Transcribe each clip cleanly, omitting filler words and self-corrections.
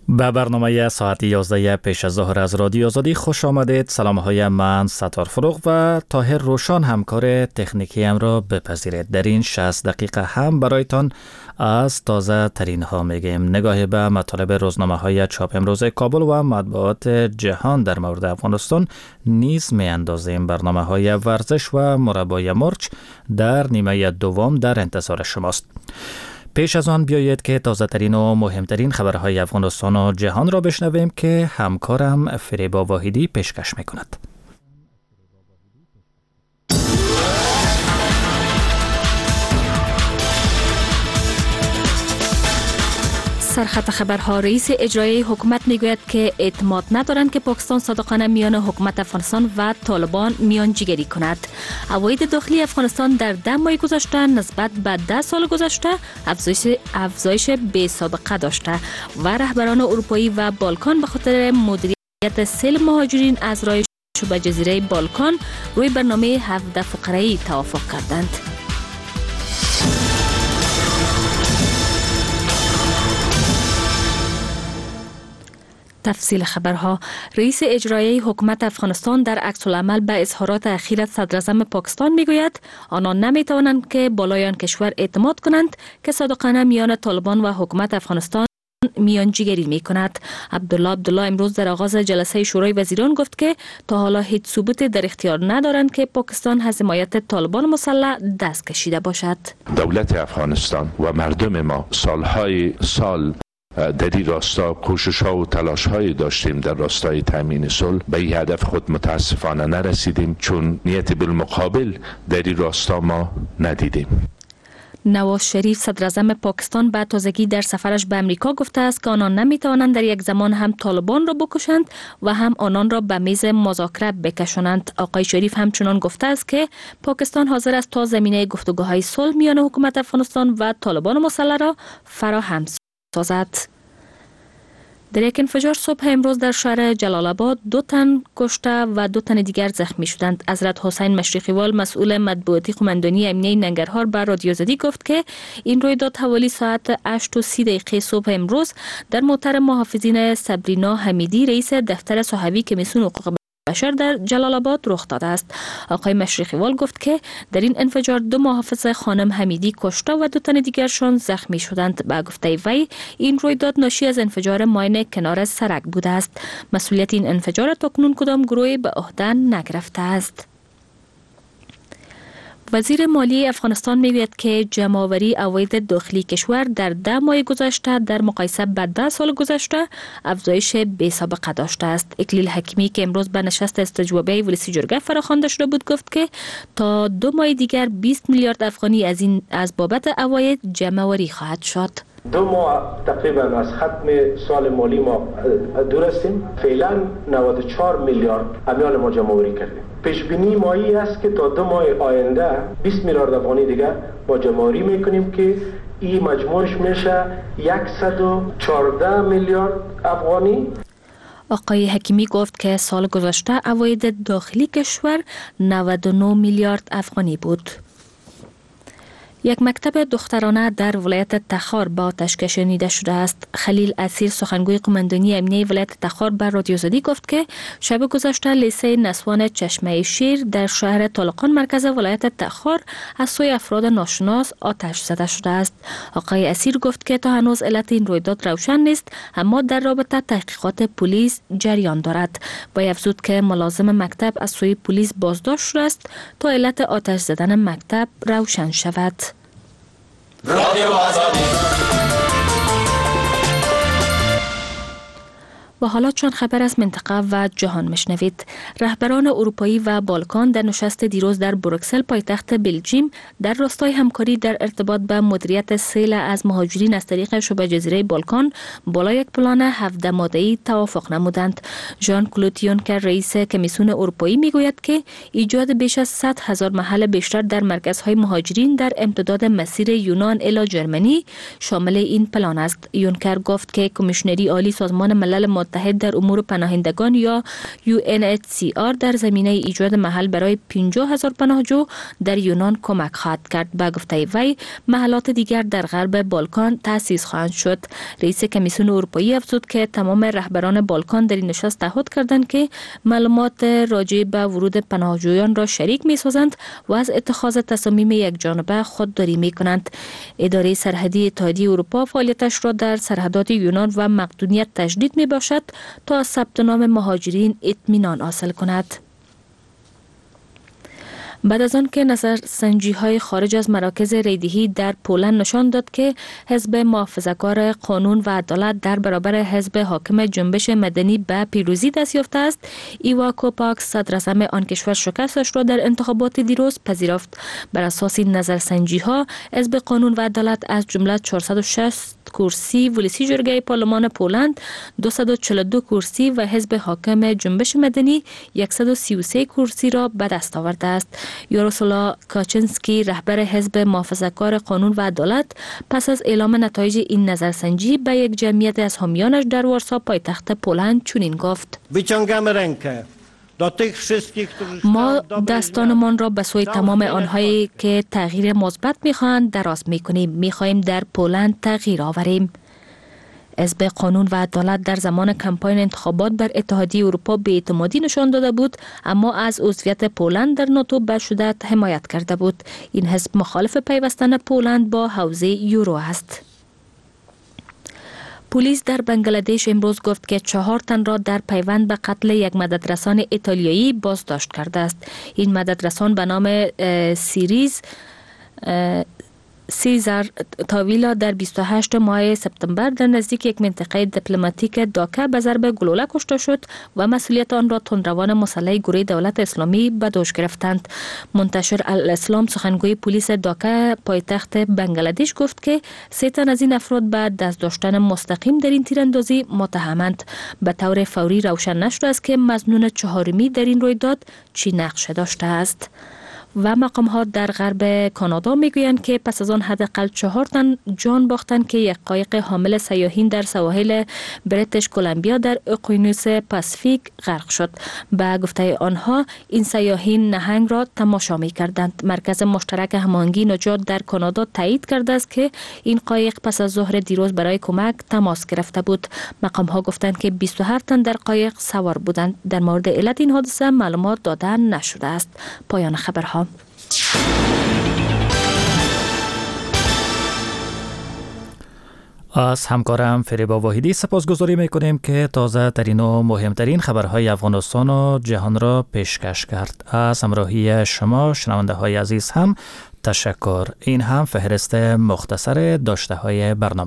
به برنامه ساعت 11 پیش از ظهر از رادیو آزادی خوش آمدید. سلام های من ستار فروغ و طاهر روشان همکار تکنیکی ام را بپذیرید. در این 60 دقیقه هم برایتان از تازه ترین ها میگیم. نگاهی به مطالب روزنامه های چاپ امروز کابل و مطبوعات جهان در مورد افغانستان نیز می اندازیم. برنامه های ورزش و مربای مرچ در نیمه دوم در انتظار شماست. پیش از آن بیایید که تازه ترین و مهمترین خبرهای افغانستان و جهان را بشنویم که همکارم فریبا واحدی پیشکش میکند. سرخط خبرها. رئیس اجرایی حکومت میگوید که اعتماد ندارند که پاکستان صادقانه میان حکومت افغانستان و طالبان میانجیگری کند. عواید داخلی افغانستان در 10 ماه گذشته نسبت به 10 سال گذشته افزایش بی سابقه داشته و رهبران اروپایی و بالکان به خاطر مدیریت سیل مهاجرین از راه به جزیره بالکان روی برنامه 17 فقره‌ای توافق کردند. تفصیل خبرها. رئیس اجرایی حکومت افغانستان در عکس العمل به اظهارات اخیر صدر اعظم پاکستان میگوید آنان نمیتوانند که بالای آن کشور اعتماد کنند که صادقانه میان طالبان و حکومت افغانستان میانجیگری می کند. عبدالله امروز در آغاز جلسه شورای وزیران گفت که تا حالا هیچ ثبوتی در اختیار ندارند که پاکستان از حمایت طالبان مسلح دست کشیده باشد. دولت افغانستان و مردم ما سالهای سال در این راستا کوشش ها و تلاش های داشتیم در راستای تامین صلح. به این هدف خود متاسفانه نرسیدیم چون نیت بالمقابل در این راستا ما ندیدیم. نواز شریف صدر اعظم پاکستان به تازگی در سفرش به امریکا گفته است که آنان نمیتوانند در یک زمان هم طالبان را بکشند و هم آنان را به میز مذاکره بکشانند. آقای شریف همچنان گفته است که پاکستان حاضر است تا زمینه گفتگوهای صلح میان حکومت افغانستان و طالبان مسلح را فراهم سازد. در یک انفجار صبح امروز در شهر جلال آباد 2 تن کشته و 2 تن دیگر زخمی شدند. حضرت حسین مشرقیوال مسئول مطبوعاتی قماندانی امنیه ننگرهار به رادیو آزادی گفت که این رویداد حوالی ساعت 8:30 صبح امروز در موتر محافظین صبرینا حمیدی رئیس دفتر صحوی کمیسیون حقوق بشر در جلال آباد رخ داده است. آقای مشرقیوال گفت که در این انفجار 2 محافظ خانم حمیدی کشته و 2 تن دیگرشان زخمی شدند. به گفته وی این رویداد ناشی از انفجار ماین کنار سرک بوده است. مسئولیت این انفجار تاکنون کدام گروهی به عهده نگرفته است. وزیر مالی افغانستان میگوید که جمع‌آوری عواید داخلی کشور در 10 ماه گذشته در مقایسه با 10 سال گذشته افزایش بی سابقه داشته است. اکلیل حکیمی که امروز به نشست استجوابی ولسی جرگه فراخوانده شده بود گفت که تا 2 ماه دیگر 20 میلیارد افغانی از بابت عواید جمع‌آوری خواهد شد. 2 ماه تقریبا از ختم سال مالی ما دور هستیم. فعلا 94 میلیارد امیال ما جمع‌آوری کردیم. پیش بینی مایی است که تا 2 ماه آینده 20 میلیارد افغانی دیگر ما جمع‌آوری میکنیم که این مجموعش میشه 114 میلیارد افغانی. آقای حکیمی گفت که سال گذشته عواید داخلی کشور 99 میلیارد افغانی بود. یک مکتب دخترانه در ولایت تخار با آتش کشانیده شده است. خلیل اسیر سخنگوی قماندانی امنیه ولایت تخار به رادیو آزادی گفت که شب گذشته لیسه نسوان چشمه شیر در شهر طالقان مرکز ولایت تخار از سوی افراد ناشناس آتش زده شده است. آقای اسیر گفت که تا هنوز علت این رویداد روشن نیست اما در رابطه تحقیقات پلیس جریان دارد. با افزود که ملازم مکتب از سوی پلیس بازداشت شده است تا علت آتش زدن مکتب روشن شود. رادیو آزادی. و حالا چون خبر از منطقه و جهان مشنوید. رهبران اروپایی و بالکان در نشست دیروز در بروکسل پایتخت بلژیم در راستای همکاری در ارتباط به مدیریت سیل از مهاجرین از طریق شبه جزیره بالکان بالای یک پلان 17 ماده‌ای توافق نمودند. ژان کلود یونکر رئیس کمیسیون اروپایی میگوید که ایجاد بیش از 100,000 محل بیشتر در مرکزهای مهاجرین در امتداد مسیر یونان الی جرمنی شامل این پلان است. یونکر گفت که کمیشنری عالی سازمان ملل متحد متحد در امور پناهندگان یا UNHCR در زمینه ایجاد محل برای 50,000 پناهجو در یونان کمک خواهد کرد. با گفته وی محلات دیگر در غرب بالکان تأسیس خواهند شد. رئیس کمیسیون اروپایی افزود که تمام رهبران بالکان در این نشست تعهد کردند که معلومات راجع به ورود پناهجویان را شریک می‌سازند و از اتخاذ تصامیم یکجانبه خودداری می‌کنند. اداره سرحدی اتحادیه اروپا فعالیتش را در سرحدات یونان و مقدونیه تجدید می‌باشد تا از ثبت نام مهاجرین اطمینان حاصل کند. بعد از آن که نظرسنجی‌های خارج از مراکز ریدهی در پولند نشان داد که حزب محافظه‌کار قانون و عدالت در برابر حزب حاکم جنبش مدنی به پیروزی دست یافته است، ایوا کوپاکس صدراعظم آن کشور شکستش را در انتخابات دیروز پذیرفت. بر اساس این نظرسنجی‌ها حزب قانون و عدالت از جمله 460 کرسی ولسی جرگه پارلمان پولند، 242 کرسی و حزب حاکم جنبش مدنی 133 کرسی را به دست آورده است. یاروسلا کاچنسکی رهبر حزب محافظه‌کار قانون و عدالت پس از اعلام نتایج این نظرسنجی به یک جمعیت از حامیانش در وارسا پایتخت پولند چنین گفت: ما دستانمان را به سوی تمام آنهایی که تغییر مثبت می‌خواهند دراز می‌کنیم. می‌خواهیم در پولند تغییر آوریم. حزب قانون و عدالت در زمان کمپاین انتخابات بر اتحادیه اروپا بی‌اعتمادی نشان داده بود، اما از عضویت پولند در ناتو به شدت حمایت کرده بود. این حزب مخالف پیوستن پولند با حوزه یورو است. پلیس در بنگلادش امروز گفت که 4 تن را در پیوند به قتل یک مددرسان ایتالیایی بازداشت کرده است. این مددرسان به نام سیزار تاویلا در 28 ماه سپتامبر در نزدیک یک منطقه دیپلماتیک داکا به ضرب گلوله کشته شد و مسئولیت آن را تندروان مسلح گروه دولت اسلامی به دوش گرفتند. منتشر الاسلام سخنگوی پلیس داکا پایتخت بنگلادش گفت که 3 تن از این افراد به دست داشتن مستقیم در این تیراندازی متهمند. به طور فوری روشن نشده است که مظنون 4می در این رویداد چی نقشه داشته است. و مقام‌ها در غرب کانادا میگویند که پس از آن حداقل 4 تن جان باختند که یک قایق حامل سیاحین در سواحل بریتیش کلمبیا در اقیانوس پاسیفیک غرق شد. به گفته آنها این سیاحین نهنگ را تماشا می‌کردند. مرکز مشترک هماهنگی نجات در کانادا تایید کرده است که این قایق پس از ظهر دیروز برای کمک تماس گرفته بود. مقام‌ها گفتند که 28 تن در قایق سوار بودند. در مورد علت این حادثه معلومات داده نشده است. پایان خبرها. از همکارم فریبا واحدی سپاسگزاری میکنیم که تازه ترین و مهمترین خبرهای افغانستان و جهان را پیشکش کرد. از همراهی شما شنونده های عزیز هم تشکر. این هم فهرست مختصر داشته های برنامه.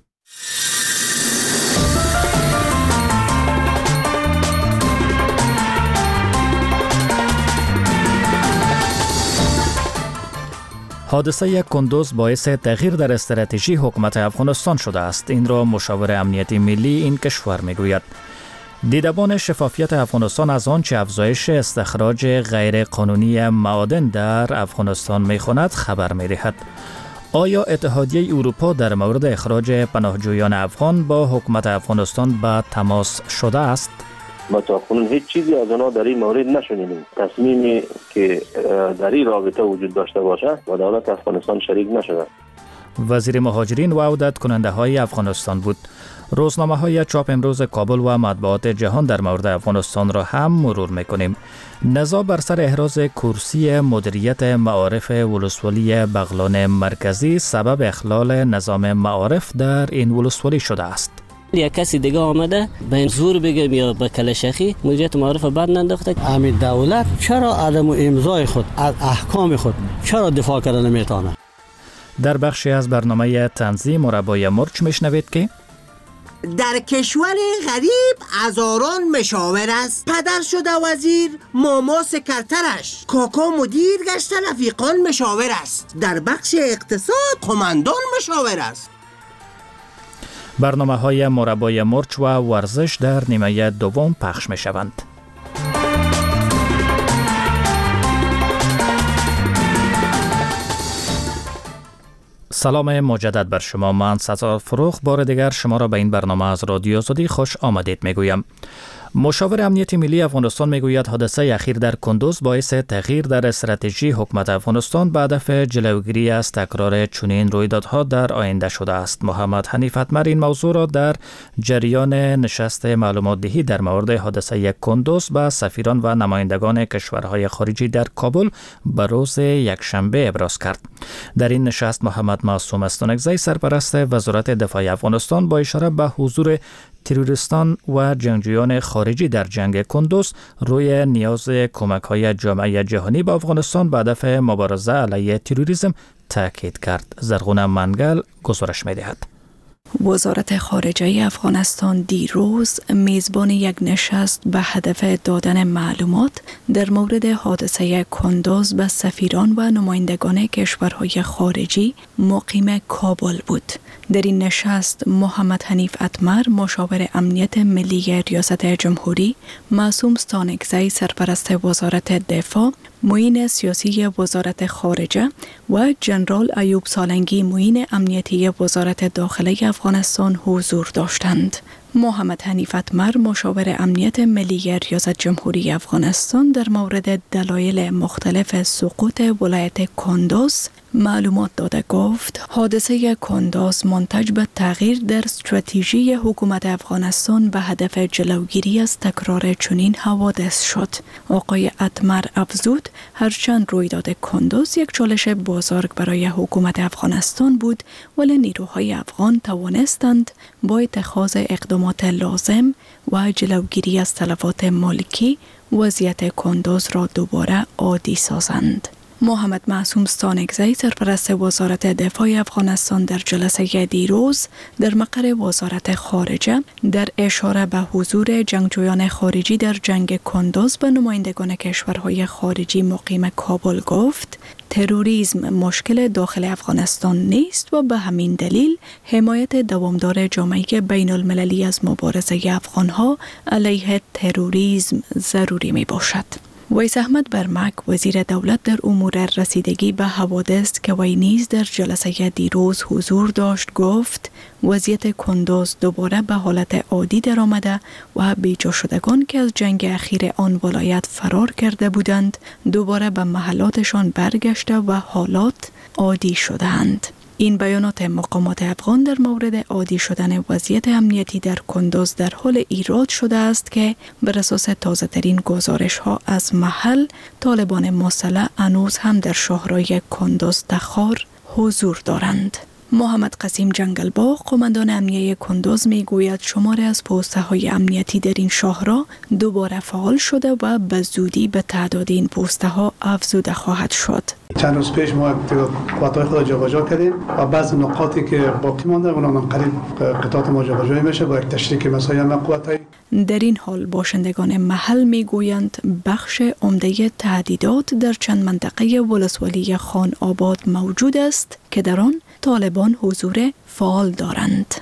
حادثه کندوز باعث تغییر در استراتژی حکومت افغانستان شده است. این را مشاور امنیتی ملی این کشور میگوید. دیدبان شفافیت افغانستان از آنچه افزایش استخراج غیر قانونی معادن در افغانستان میخواند خبر میدهد. آیا اتحادیه اروپا در مورد اخراج پناهجویان افغان با حکومت افغانستان به تماس شده است؟ ما تا کنون هیچ چیزی از آنها در این مورد نشنیدیم. تصمیمی که در این رابطه وجود داشته باشه و دولت افغانستان شریک نشده. وزیر مهاجرین و عودت کننده های افغانستان بود. روزنامه های چاپ امروز کابل و مطبوعات جهان در مورد افغانستان را هم مرور میکنیم. نزاع بر سر احراز کرسی مدیریت معارف ولسوالی بغلان مرکزی سبب اخلال نظام معارف در این ولسوالی شده است. یا کسی دیگه آمده به این زور بگه یا به کلشخی مدیریت معارف بد ننداخته. همین دولت چرا عدم امضای خود از احکام خود چرا دفاع کردن نمیتونه؟ در بخشی از برنامه تنظیم مربای مرچ میشنوید که در کشور غریب هزاران مشاور است. پدر شده وزیر، ماما سکرترش، کاکا مدیر گشته، رفیقان مشاور است. در بخش اقتصاد قماندان مشاور است. برنامه های مربای مرچ و ورزش در نیمه دوم پخش می شوند. سلام مجدد بر شما. من ستار فروغ بار دیگر شما را به این برنامه از رادیو آزادی خوش آمدید میگویم. مشاور امنیت ملی افغانستان میگوید حادثه اخیر در کندوز باعث تغییر در استراتژی حکومت افغانستان به هدف جلوگیری از تکرار چنین رویدادها در آینده شده است. محمد حنیف اتمر این موضوع را در جریان نشست معلومات دهی در مورد حادثه کندوز به سفیران و نمایندگان کشورهای خارجی در کابل به روز یکشنبه ابراز کرد. در این نشست محمد معصوم استانکزی سرپرست وزارت دفاع افغانستان با اشاره به حضور تروریستان و جنگجویان خارجی در جنگ کندوز روی نیاز کمک‌های جامعه جهانی به افغانستان به هدف مبارزه علیه تروریسم تاکید کرد. زرغونه منگل گزارش می‌دهد. وزارت خارجه افغانستان دیروز میزبان یک نشست به هدف دادن معلومات در مورد حادثه کندوز به سفیران و نمایندگان کشورهای خارجی مقیم کابل بود. در این نشست محمد حنیف اتمر مشاور امنیت ملی ریاست جمهوری، معصوم استانکزی سرپرست وزارت دفاع، معین سیاسی وزارت خارجه و جنرال ایوب سالنگی معین امنیتی وزارت داخله افغانستان حضور داشتند. محمد حنیف اتمر مشاور امنیت ملی ریاست جمهوری افغانستان در مورد دلایل مختلف سقوط ولایت کندوز معلومات داده گفت حادثه کندوز منتج به تغییر در استراتژی حکومت افغانستان به هدف جلوگیری از تکرار چنین حوادث شد. آقای اتمر افزود هرچند رویداد کندوز یک چالش بزرگ برای حکومت افغانستان بود، ولی نیروهای افغان توانستند با اتخاذ اقدامات لازم و جلوگیری از تلفات مالکی وضعیت کندوز را دوباره عادی سازند. محمد معصوم استانکزی سرپرست وزارت دفاع افغانستان در جلسه دیروز در مقر وزارت خارجه در اشاره به حضور جنگجویان خارجی در جنگ کندوز به نمایندگان کشورهای خارجی مقیم کابل گفت تروریسم مشکل داخل افغانستان نیست و به همین دلیل حمایت دوامدار جامعه بین المللی از مبارزه افغانها علیه تروریسم ضروری می باشد. ویس احمد برمک وزیر دولت در امور رسیدگی به حوادث که وی نیز در جلسه دیروز حضور داشت گفت وضعیت کندوز دوباره به حالت عادی درآمده و بیجا شدگان که از جنگ اخیر آن ولایت فرار کرده بودند دوباره به محلاتشان برگشته و حالات عادی شدند. این بیانات مقامات افغان در مورد عادی شدن وضعیت امنیتی در کندوز در حال ایراد شده است که بر اساس تازه ترین گزارش ها از محل طالبان مسلح هنوز هم در شهرهای کندوز تخار حضور دارند. محمد قسیم جنگلباغ قماندان امنیه کندوز می گوید شماری از پوسته های امنیتی در این شهرها دوباره فعال شده و به زودی به تعداد این پوسته ها افزوده خواهد شد. چند روز پیش ما قطعات خود جابجا کردیم و بعض نقاطی که باقی مانده اونا قریب قطعات ما جابجا میشه با یک تشریک مسایل قوت‌های. در این حال باشندگان محل میگویند بخش عمده تهدیدات در چند منطقه ولسوالی خان آباد موجود است که در آن طالبان حضور فعال دارند.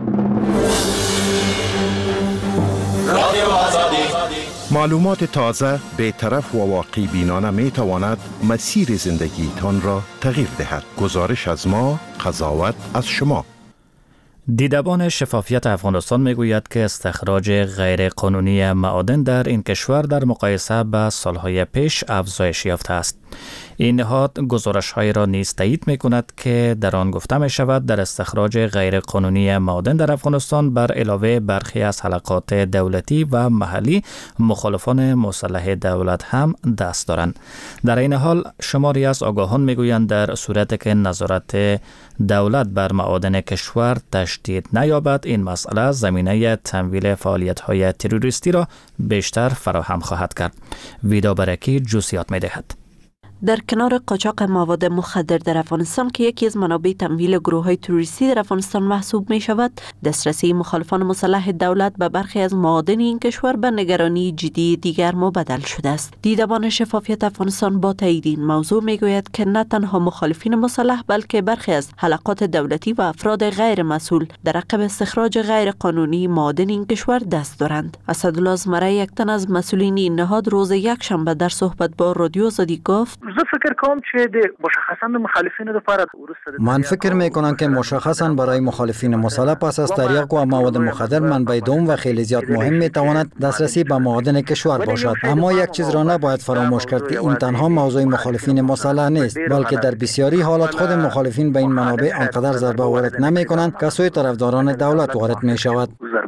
معلومات تازه، بی‌طرف و واقعی بینانه می تواند مسیر زندگیتان را تغییر دهد. گزارش از ما، قضاوت از شما. دیدبان شفافیت افغانستان میگوید که استخراج غیر قانونی معادن در این کشور در مقایسه با سالهای پیش افزایش یافته است. این نهاد گزارش‌های را نیز تایید می‌کند که در آن گفته می‌شود در استخراج غیر قانونی معادن در افغانستان بر علاوه برخی از حلقات دولتی و محلی مخالفان مسلح دولت هم دست دارند. در این حال شماری از آگاهان می‌گویند در صورتی که نظارت دولت بر معادن کشور تشدید نیابد این مسئله زمینه تمویل فعالیت‌های تروریستی را بیشتر فراهم خواهد کرد. ویدا برکی جزئیات می‌دهد. در کنار قاچاق مواد مخدر در افغانستان که یکی از منابع تمویل گروه‌های تروریستی در افغانستان محسوب می شود، دسترسی مخالفان مسلح دولت به برخی از معادن این کشور به نگرانی جدی دیگر مبدل شده است. دیدبان شفافیت افغانستان با تایید این موضوع می گوید که نه تنها مخالفین مسلح بلکه برخی از حلقات دولتی و افراد غیر مسئول در عقب استخراج غیر قانونی معادن این کشور دست دارند. اسدالله زمره، یک تن از مسئولین این نهاد، روز یکشنبه در صحبت با رادیو آزادی گفت: زه فکر کوم چې د مشخصا مخالفینو لپاره من فکر میکنم که مشخصا برای مخالفین مسلح پس از تریاک و مواد مخدر منبع دوم و خیلی زیاد مهم میتواند دسترسی به معادن کشور باشد. اما یک چیز را نباید فراموش کرد که این تنها موضوع مخالفین مسلح نیست، بلکه در بسیاری حالات خود مخالفین به این منابع آنقدر ضربه وارد نمیکنند که سوی طرفداران دولت وارد می شود.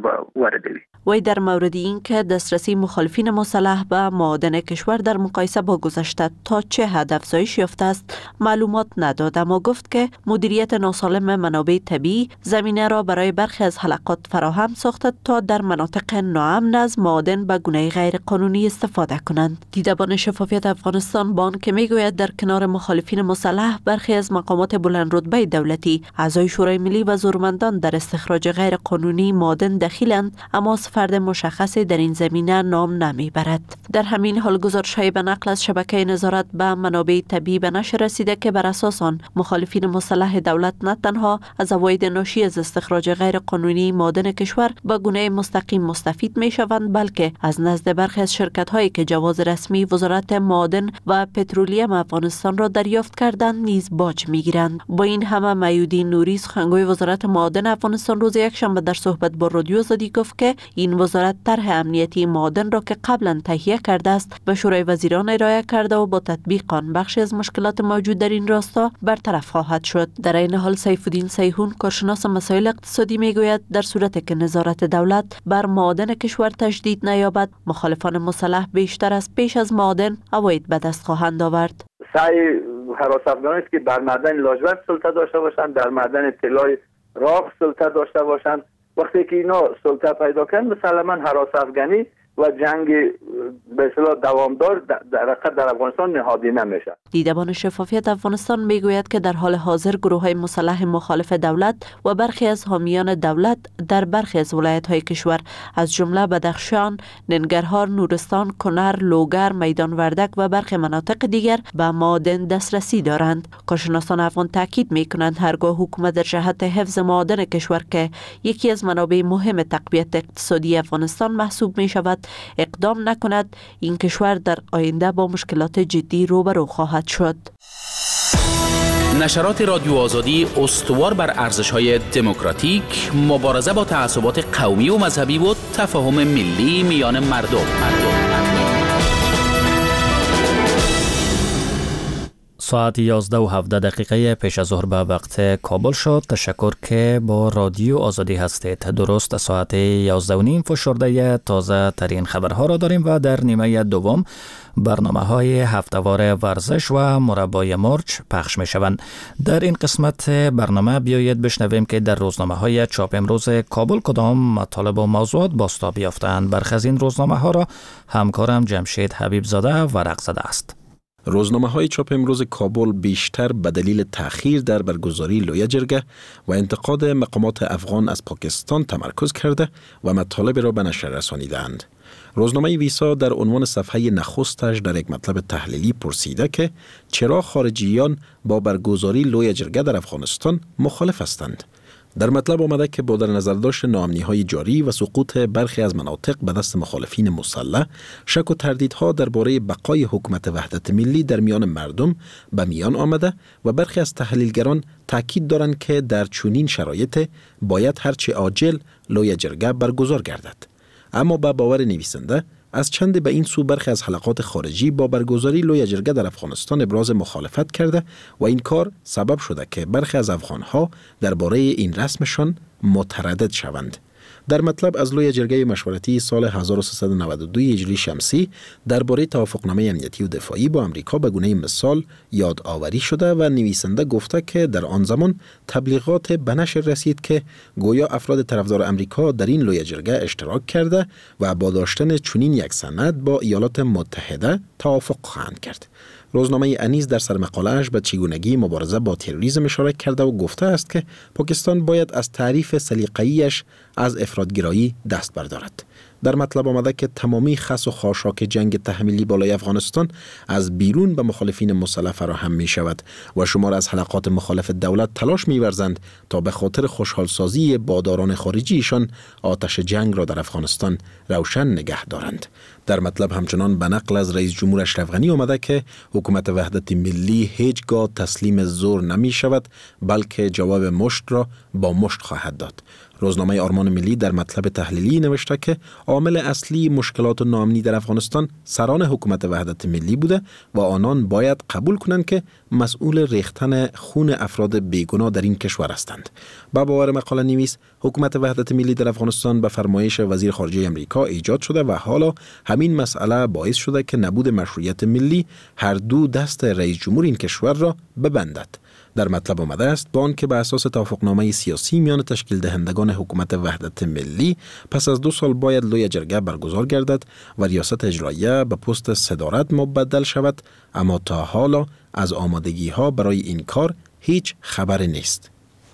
وی در مورد این که دسترسی مخالفین مسلح به معادن کشور در مقایسه با گذشته تا چه حد افزایش یافته است معلومات نداد، اما گفت که مدیریت ناسالم منابع طبیعی زمینه را برای برخی از حلقات فراهم ساخته تا در مناطق ناامن از معادن به گونه غیر قانونی استفاده کنند. دیدبان شفافیت افغانستان بان که میگوید در کنار مخالفین مسلح برخی از مقامات بلند رتبه دولتی، اعضای شورای ملی و زورمندان در استخراج غیر قانونی معادن دخیلند، اما فرد مشخصی در این زمینه نام نمیبرد. در همین حال گزارش‌های به نقل از شبکه نظارت به منابع طبیعی به نشر رسیده که بر اساس آن مخالفین مسلح دولت نه تنها از عواید ناشی از استخراج غیر قانونی معادن کشور به گونه مستقیم مستفید میشوند، بلکه از نزد برخی از شرکت‌هایی که جواز رسمی وزارت معادن و پترولیم افغانستان را دریافت کردند نیز باج میگیرند. با این همه میودی نوری سخنگوی وزارت معادن افغانستان روز یکشنبه در صحبت با رادیو آزادی گفت که این وزارت طرح امنیتی معادن را که قبلا تهیه کرده است به شورای وزیران ارائه کرده و با تطبیق آن بخشی از مشکلات موجود در این راستا برطرف خواهد شد. در این حال سیفالدین سیحون کارشناس مسائل اقتصادی میگوید در صورتی که نظارت دولت بر معادن کشور تجدید نیابد، مخالفان مسلح بیشتر از پیش از معادن عواید به دست خواهند آورد. سعی هراس افغانی است که بر معدن لاجورد سلطه داشته باشند، در معدن طلای راق سلطه داشته باشند. وقتی که اینا سلطه پیدا کنند مسلما هراس افغانی و جنگ به اصطلاح دوامدار در افغانستان نهادی نمیشه. دیدبان شفافیت افغانستان میگوید که در حال حاضر گروه‌های مسلح مخالف دولت و برخی از حامیان دولت در برخی از ولایت‌های کشور از جمله بدخشان، ننگرهار، نورستان، کنر، لوگر، میدان وردک و برخی مناطق دیگر به معادن دسترسی دارند. کارشناسان افغان تاکید میکنند هرگاه حکومت در جهت حفظ معادن کشور که یکی از منابع مهم تقویت اقتصادی افغانستان محسوب می شود اقدام نکند، این کشور در آینده با مشکلات جدی روبرو خواهد شد. نشرات رادیو آزادی استوار بر ارزش‌های دموکراتیک، مبارزه با تعصبات قومی و مذهبی و تفاهم ملی میان مردم. ساعت 11:17 پیش از ظهر به وقت کابل شد. تشکر که با رادیو آزادی هستید. درست ساعت 11:30 فشرده تازه ترین خبرها را داریم و در نیمه دوم برنامه‌های هفته‌وار ورزش و مربای مرچ پخش می‌شوند. در این قسمت برنامه بیایید بشنویم که در روزنامه‌های چاپ امروز کابل کدام مطالب و موضوعات بازتاب یافته‌اند. برخی از این روزنامه‌ها را همکارم جمشید حبیب زاده ورق زده است. روزنامه‌های چاپ امروز کابل بیشتر به دلیل تأخیر در برگزاری لوی جرگه و انتقاد مقامات افغان از پاکستان تمرکز کرده و مطالب را به نشر رسانیدند. روزنامه ویسا در عنوان صفحه نخستش در یک مطلب تحلیلی پرسیده که چرا خارجیان با برگزاری لوی جرگه در افغانستان مخالف هستند. در مطلب آمده که با در نظر داشت ناامنی‌های جاری و سقوط برخی از مناطق به دست مخالفین مسلح، شک و تردیدها درباره بقای حکومت وحدت ملی در میان مردم به میان آمده و برخی از تحلیلگران تاکید دارند که در چنین شرایط باید هرچه عاجل لوی جرگه برگزار گردد. اما به باور نویسنده از چند به این سو برخی از حلقات خارجی با برگزاری لوی جرگه در افغانستان ابراز مخالفت کرده و این کار سبب شده که برخی از افغانها درباره این رسمشان متردد شوند. در مطلب از لوی جرگه مشورتی سال 1392 هجری شمسی درباره توافقنامه امنیتی و دفاعی با امریکا به گونه مثال یادآوری شده و نویسنده گفته که در آن زمان تبلیغات به نشر رسید که گویا افراد طرفدار امریکا در این لوی جرگه اشتراک کرده و با داشتن چنین یک سند با ایالات متحده توافق خواهند کرد. روزنامه انیس در سرمقاله‌اش به چگونگی مبارزه با تروریسم اشاره کرده و گفته است که پاکستان باید از تعریف سلیقه‌ایش از افراط‌گرایی دست بردارد. در مطلب آمده که تمامی خس و خاشاک جنگ تحمیلی بالای افغانستان از بیرون به مخالفین مسلح فراهم می شود و شمار از حلقات مخالف دولت تلاش می ورزند تا به خاطر خوشحالسازی باداران خارجیشان آتش جنگ را در افغانستان روشن نگه دارند. در مطلب همچنان به نقل از رئیس جمهور اشرف غنی آمده که حکومت وحدت ملی هیچگاه تسلیم زور نمی شود بلکه جواب مشت را با مشت خواهد داد. روزنامه آرمان ملی در مطلب تحلیلی نوشته که عامل اصلی مشکلات ناامنی در افغانستان سران حکومت وحدت ملی بوده و آنان باید قبول کنند که مسئول ریختن خون افراد بیگناه در این کشور هستند. با باور مقاله نویس، حکومت وحدت ملی در افغانستان به فرمایش وزیر خارجه امریکا ایجاد شده و حالا همین مسئله باعث شده که نبود مشروعیت ملی هر دو دست رئیس جمهور این کشور را ببندد. در مطلب آمده است با آنکه به اساس توافقنامه سیاسی میان تشکیل دهندگان حکومت وحدت ملی پس از 2 سال باید لوی جرگه برگزار گردد و ریاست اجراییه به پست صدارت مبدل شود، اما تا حالا از آمادگی ها برای این کار هیچ خبری نیست.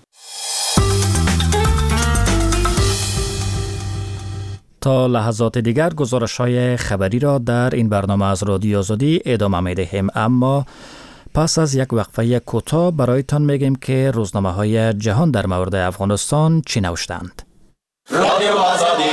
تا لحظات دیگر گزارش‌های خبری را در این برنامه از رادیو آزادی ادامه می‌دهیم، اما پس از یک وقفه کوتاه برایتان میگیم که روزنامه‌های جهان در مورد افغانستان چی نوشتند. رادیو آزادی.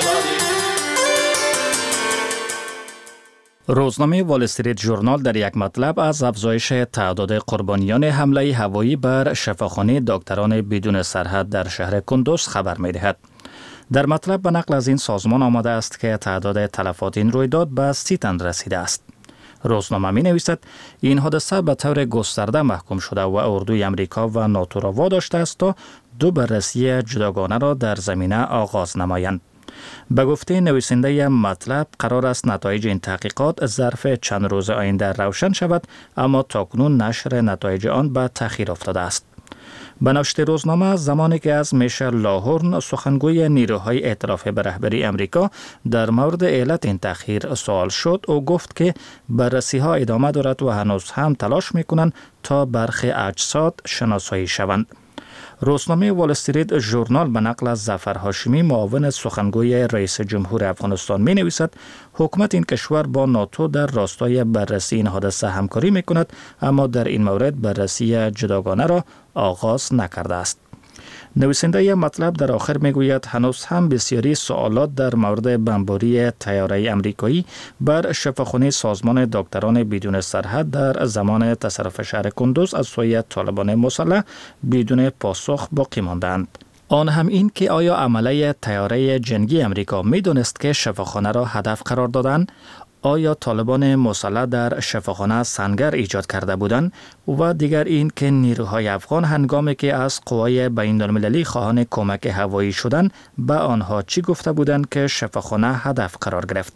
روزنامه وال استریت ژورنال در یک مطلب از افزایش تعداد قربانیان حمله هوایی بر شفاخانه دکتران بدون سرحد در شهر کندوز خبر می‌دهد. در مطلب به نقل از این سازمان آمده است که تعداد تلفات این رویداد به 30 تن رسیده است. روزنامه می نویسد این حادثه به طور گسترده محکوم شده و اردوی امریکا و ناتو را واداشته است تا 2 بررسی جداگانه را در زمینه آغاز نمایند. به گفته نویسنده مطلب قرار است نتایج این تحقیقات ظرف چند روز آینده روشن شود، اما تاکنون نشر نتایج آن به تأخیر افتاده است. به نوشته روزنامه زمانی که از میشل لاهورن سخنگوی نیروهای ائتلاف به رهبری امریکا در مورد علت این تأخیر سوال شد، او گفت که بررسی ها ادامه دارد و هنوز هم تلاش میکنند تا برخی اجساد شناسایی شوند. روزنامه وال استریت ژورنال به نقل از ظفر هاشمی معاون سخنگوی رئیس جمهور افغانستان می نویسد حکومت این کشور با ناتو در راستای بررسی این حادثه همکاری می کند، اما در این مورد بررسی جداگانه را آغاز نکرده است. نویسنده مطلب در آخر میگوید هنوز هم بسیاری سوالات در مورد بمباری طیاره امریکایی بر شفاخانه سازمان دکتران بدون سرحد در زمان تصرف شهر کندوز از سوی طالبان مسلح بدون پاسخ باقی ماندند. آن هم این که آیا عمله طیاره جنگی امریکا میدونست که شفاخانه را هدف قرار دادند؟ آیا طالبان مسلح در شفاخانه سنگر ایجاد کرده بودند؟ و دیگر این که نیروهای افغان هنگامی که از قوای بین‌المللی خواهان کمک هوایی شدند به آنها چی گفته بودند که شفاخانه هدف قرار گرفت؟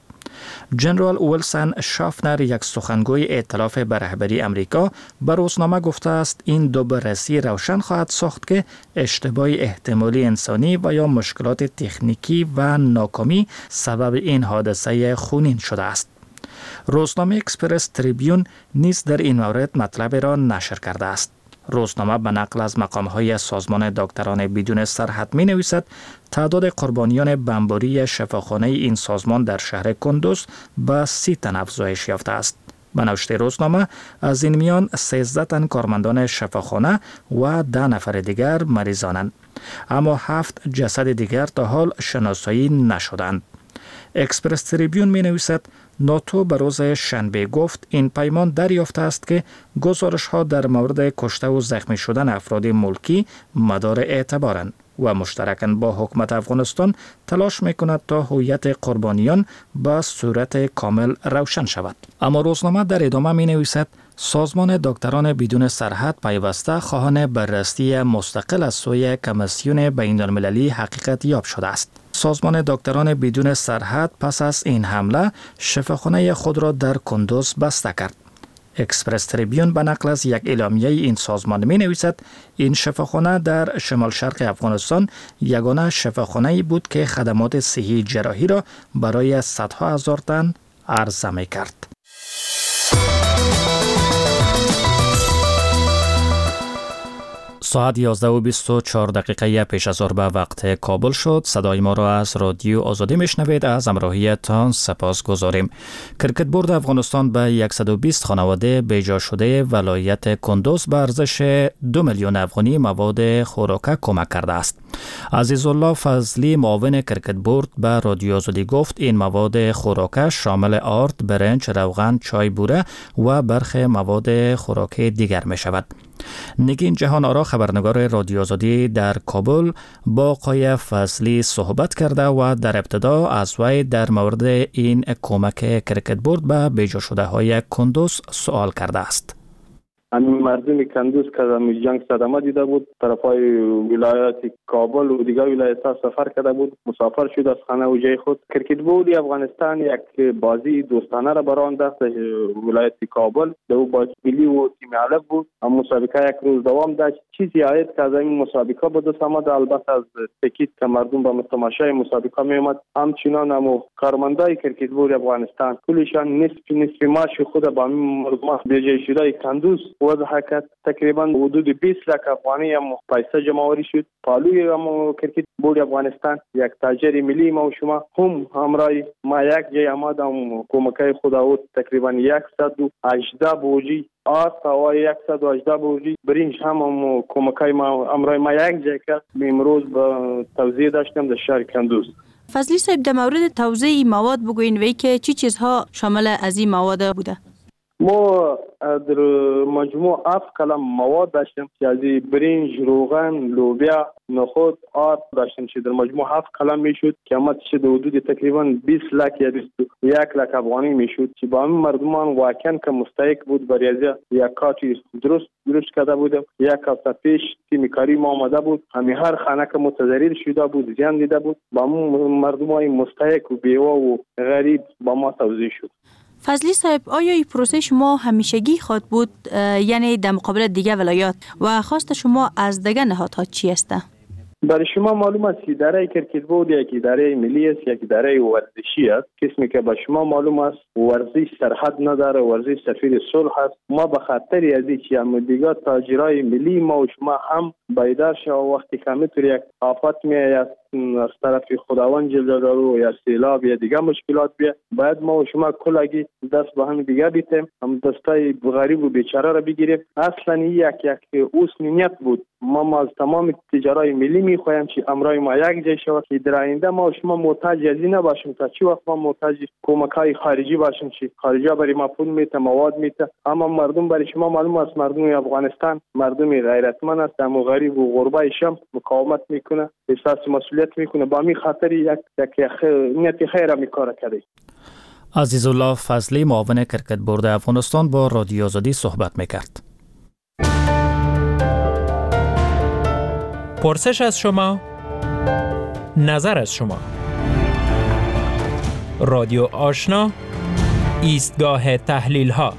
جنرال ویلسون شافنر، یک سخنگوی ائتلاف به رهبری امریکا، به روزنامه گفته است این 2 بررسی روشن خواهد ساخت که اشتباه احتمالی انسانی و یا مشکلات تکنیکی و ناکامی سبب این حادثه خونین شده است. روزنامه اکسپرس تریبیون نیز در این مورد مطلب را نشر کرده است. روزنامه به نقل از مقام‌های سازمان دکتران بدون سرحد می نویسد تعداد قربانیان بمباری شفاخانه این سازمان در شهر کندوز به 30 تن افزایش یافته است. به نوشته روزنامه از این میان 13 تن کارمندان شفاخانه و 10 نفر دیگر مریضانند، اما 7 جسد دیگر تا حال شناسایی نشدند. اکسپرس تریبیون می نویسد ناتو به روز شنبه گفت این پیمان دریافته است که گزارش ها در مورد کشته و زخمی شدن افراد ملکی مدار اعتبارند و مشترکاً با حکومت افغانستان تلاش میکند تا هویت قربانیان به صورت کامل روشن شود. اما روزنامه در ادامه می نویسد سازمان دکتران بدون سرحد پیوسته خواهان بررسی مستقل از سوی کمیسیون بین‌المللی حقیقت یاب شده است. سازمان دکتران بدون سرحد پس از این حمله شفاخانه خود را در کندوز بسته کرد. اکسپرس تریبیون به نقل از یک اعلامیه این سازمان می نویسد این شفاخانه در شمال شرق افغانستان یگانه شفاخانه بود که خدمات صحی جراحی را برای صدها هزار تن عرضه می کرد. ساعت 11:24 پیش از ظهر به وقت کابل شد. صدای ما را از رادیو آزادی میشنوید. از همراهیتان سپاس گذاریم. کرکت بورد افغانستان به 120 خانواده بیجا شده ولایت کندوز به ارزش 2 میلیون افغانی مواد خوراک کمک کرده است. عزیزالله فضلی معاون کرکت بورد به رادیو آزادی گفت این مواد خوراک شامل آرد، برنج، روغن، چای بوره و برخی مواد خوراکی دیگر می شود. نگین جهان آرا خبرنگار رادیو آزادی در کابل با آقای فضلی صحبت کرده و در ابتدا از وی در مورد این کمک کرکت بورد به بیجا شده های کندوز سوال کرده است. همین مردم کندوز که از جنگ صدمه دیده بود، طرفای ولایت کابل و دیگر ولایت‌ها سفر کرده بود، مسافر شد از خانه و جای خود. کرکت بورد افغانستان یک بازی دوستانه را براند است ولایت کابل. دو بازی ملی و تیم علف بود. مسابقه یک روز دوام داشت. چیزی آید که از این مسابقه به دست آمد، البته از تکیت که مردم به تماشای مسابقه می آمد، همچنان هم کارمندای کرکت بورد افغانستان کلشان نصف معاش خود با مردم بیجا شده کندوز و حرکت تقریبا حدود 20 لک افغانی هم پیسه جمع آوری شد. پالوی هم کرکت بورد افغانستان یک تاجر ملی ما و شما هم همراه ما یک جای آمدم کمکای خود آورد. تقریبا 118 بوجی آرد و 118 بوجی برنج هم کمکای ما همراه ما یک جای کرد. امروز به توزیع داشتم در شهر کندوز. فضلی صاحب در مورد توزیع مواد بگوین وی که چی چیزها شامل از این مواد بوده؟ ما در مجموع 7 کلم مواد داشتیم که از برنج، روغن، لوبیا، نخود، آرد داشتیم که در مجموع 7 کلم میشد که قیمتش در حدود تقریبا 20 لک یا 21 لک افغانی میشد که با همین مردمان واقعا که مستحق بود برای یک کارتی درست کرده بودم. یک هفته پیش تیم کاری ما آمده بود، همین هر خانه که متضرر شده بود، زیان دیده بود، با مردمان مستحق و بیوه و غریب با ما توزیع شد. فضلی صاحب، آیا این پروسه شما همیشگی خواهد بود، یعنی در مقابل دیگه ولایات، و خواست شما از دیگه نهادها چی است؟ برای شما معلوم است که اداره کرکت بورد یک اداره ملی است، یک اداره ورزشی است. قسمی که به شما معلوم است ورزش سرحد نداره، ورزش سفیر صلح است. ما به خاطر از اینکه هم دیگه تاجرای ملی ما و شما هم بیدار شو وقتی که همینطور یک آفت میاد از طرف خداوند جل جلاله یا سیلاب یا دیگه مشکلات بیاد، باید ما و شما کلگی دست به هم دیگه بیتیم، هم دستای غریب و بیچاره را بگیریم. اصلا یک نیت بود. ما از تمام تجارای ملی میخوایم که امرای ما یک جای شود که در آینده ما و شما محتاج ازی نباشیم تا چی وقت ما محتاج کمکای خارجی باشیم که خارجی برای ما پول میته، مواد میته. اما مردم برای شما معلوم است مردم افغانستان مردم غیرتمند است، هم غریب و غربه شم مقاومت میکنه، احساس مسئولیت میکنه. با می خاطر یک نیت خیر میکاره کرده. عزیزالله فضلی معاون کرکت بورد افغانستان با رادیو آزادی صحبت میکرد. پرسش از شما، نظر از شما. رادیو آشنا، ایستگاه تحلیل ها.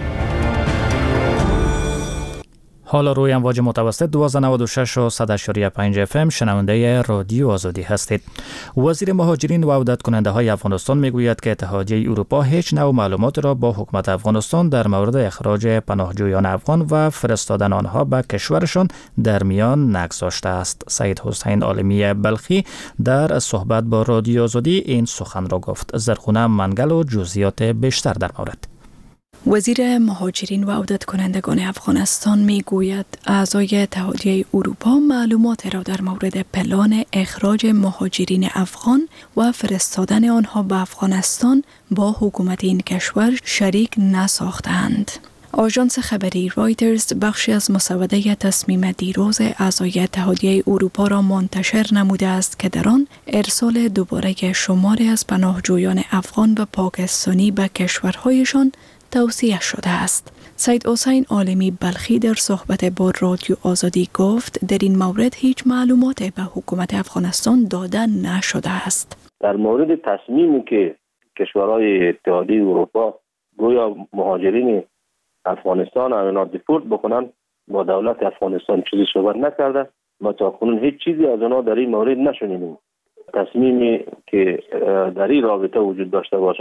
حالا روی امواج متوسط 1296 و 100.5 FM شنونده رادیو آزادی هستید. وزیر مهاجرین و عودت کننده های افغانستان میگوید که اتحادیه اروپا هیچ نوع معلومات را با حکومت افغانستان در مورد اخراج پناهجویان افغان و فرستادن آنها به کشورشان در میان نگذاشته است. سید حسین عالمی بلخی در صحبت با رادیو آزادی این سخن را گفت. زرخونه منگل و جزئیات بیشتر در مورد. وزیر مهاجرین و عودت کنندگان افغانستان می گوید اعضای اتحادیه اروپا معلومات را در مورد پلان اخراج مهاجرین افغان و فرستادن آنها به افغانستان با حکومت این کشور شریک نساختند. آژانس خبری رایترز بخشی از مسوده تصمیم دیروز اعضای اتحادیه اروپا را منتشر نموده است که در آن ارسال دوباره شماری از پناهجویان افغان و پاکستانی به کشورهایشان توصیه شده است. سید حسین عالمی بلخی در صحبت با رادیو آزادی گفت در این مورد هیچ معلومات به حکومت افغانستان داده نشده است. در مورد تصمیمی که کشورهای اتحادیه اروپا گویا مهاجرین افغانستان اونا دیپورت بکنن، با دولت افغانستان چیزی صحبت نکرده. ما تا کنون هیچ چیزی از اونا در این مورد نشنیدیم. تصمیمی که در این رابطه وجود داشته باشه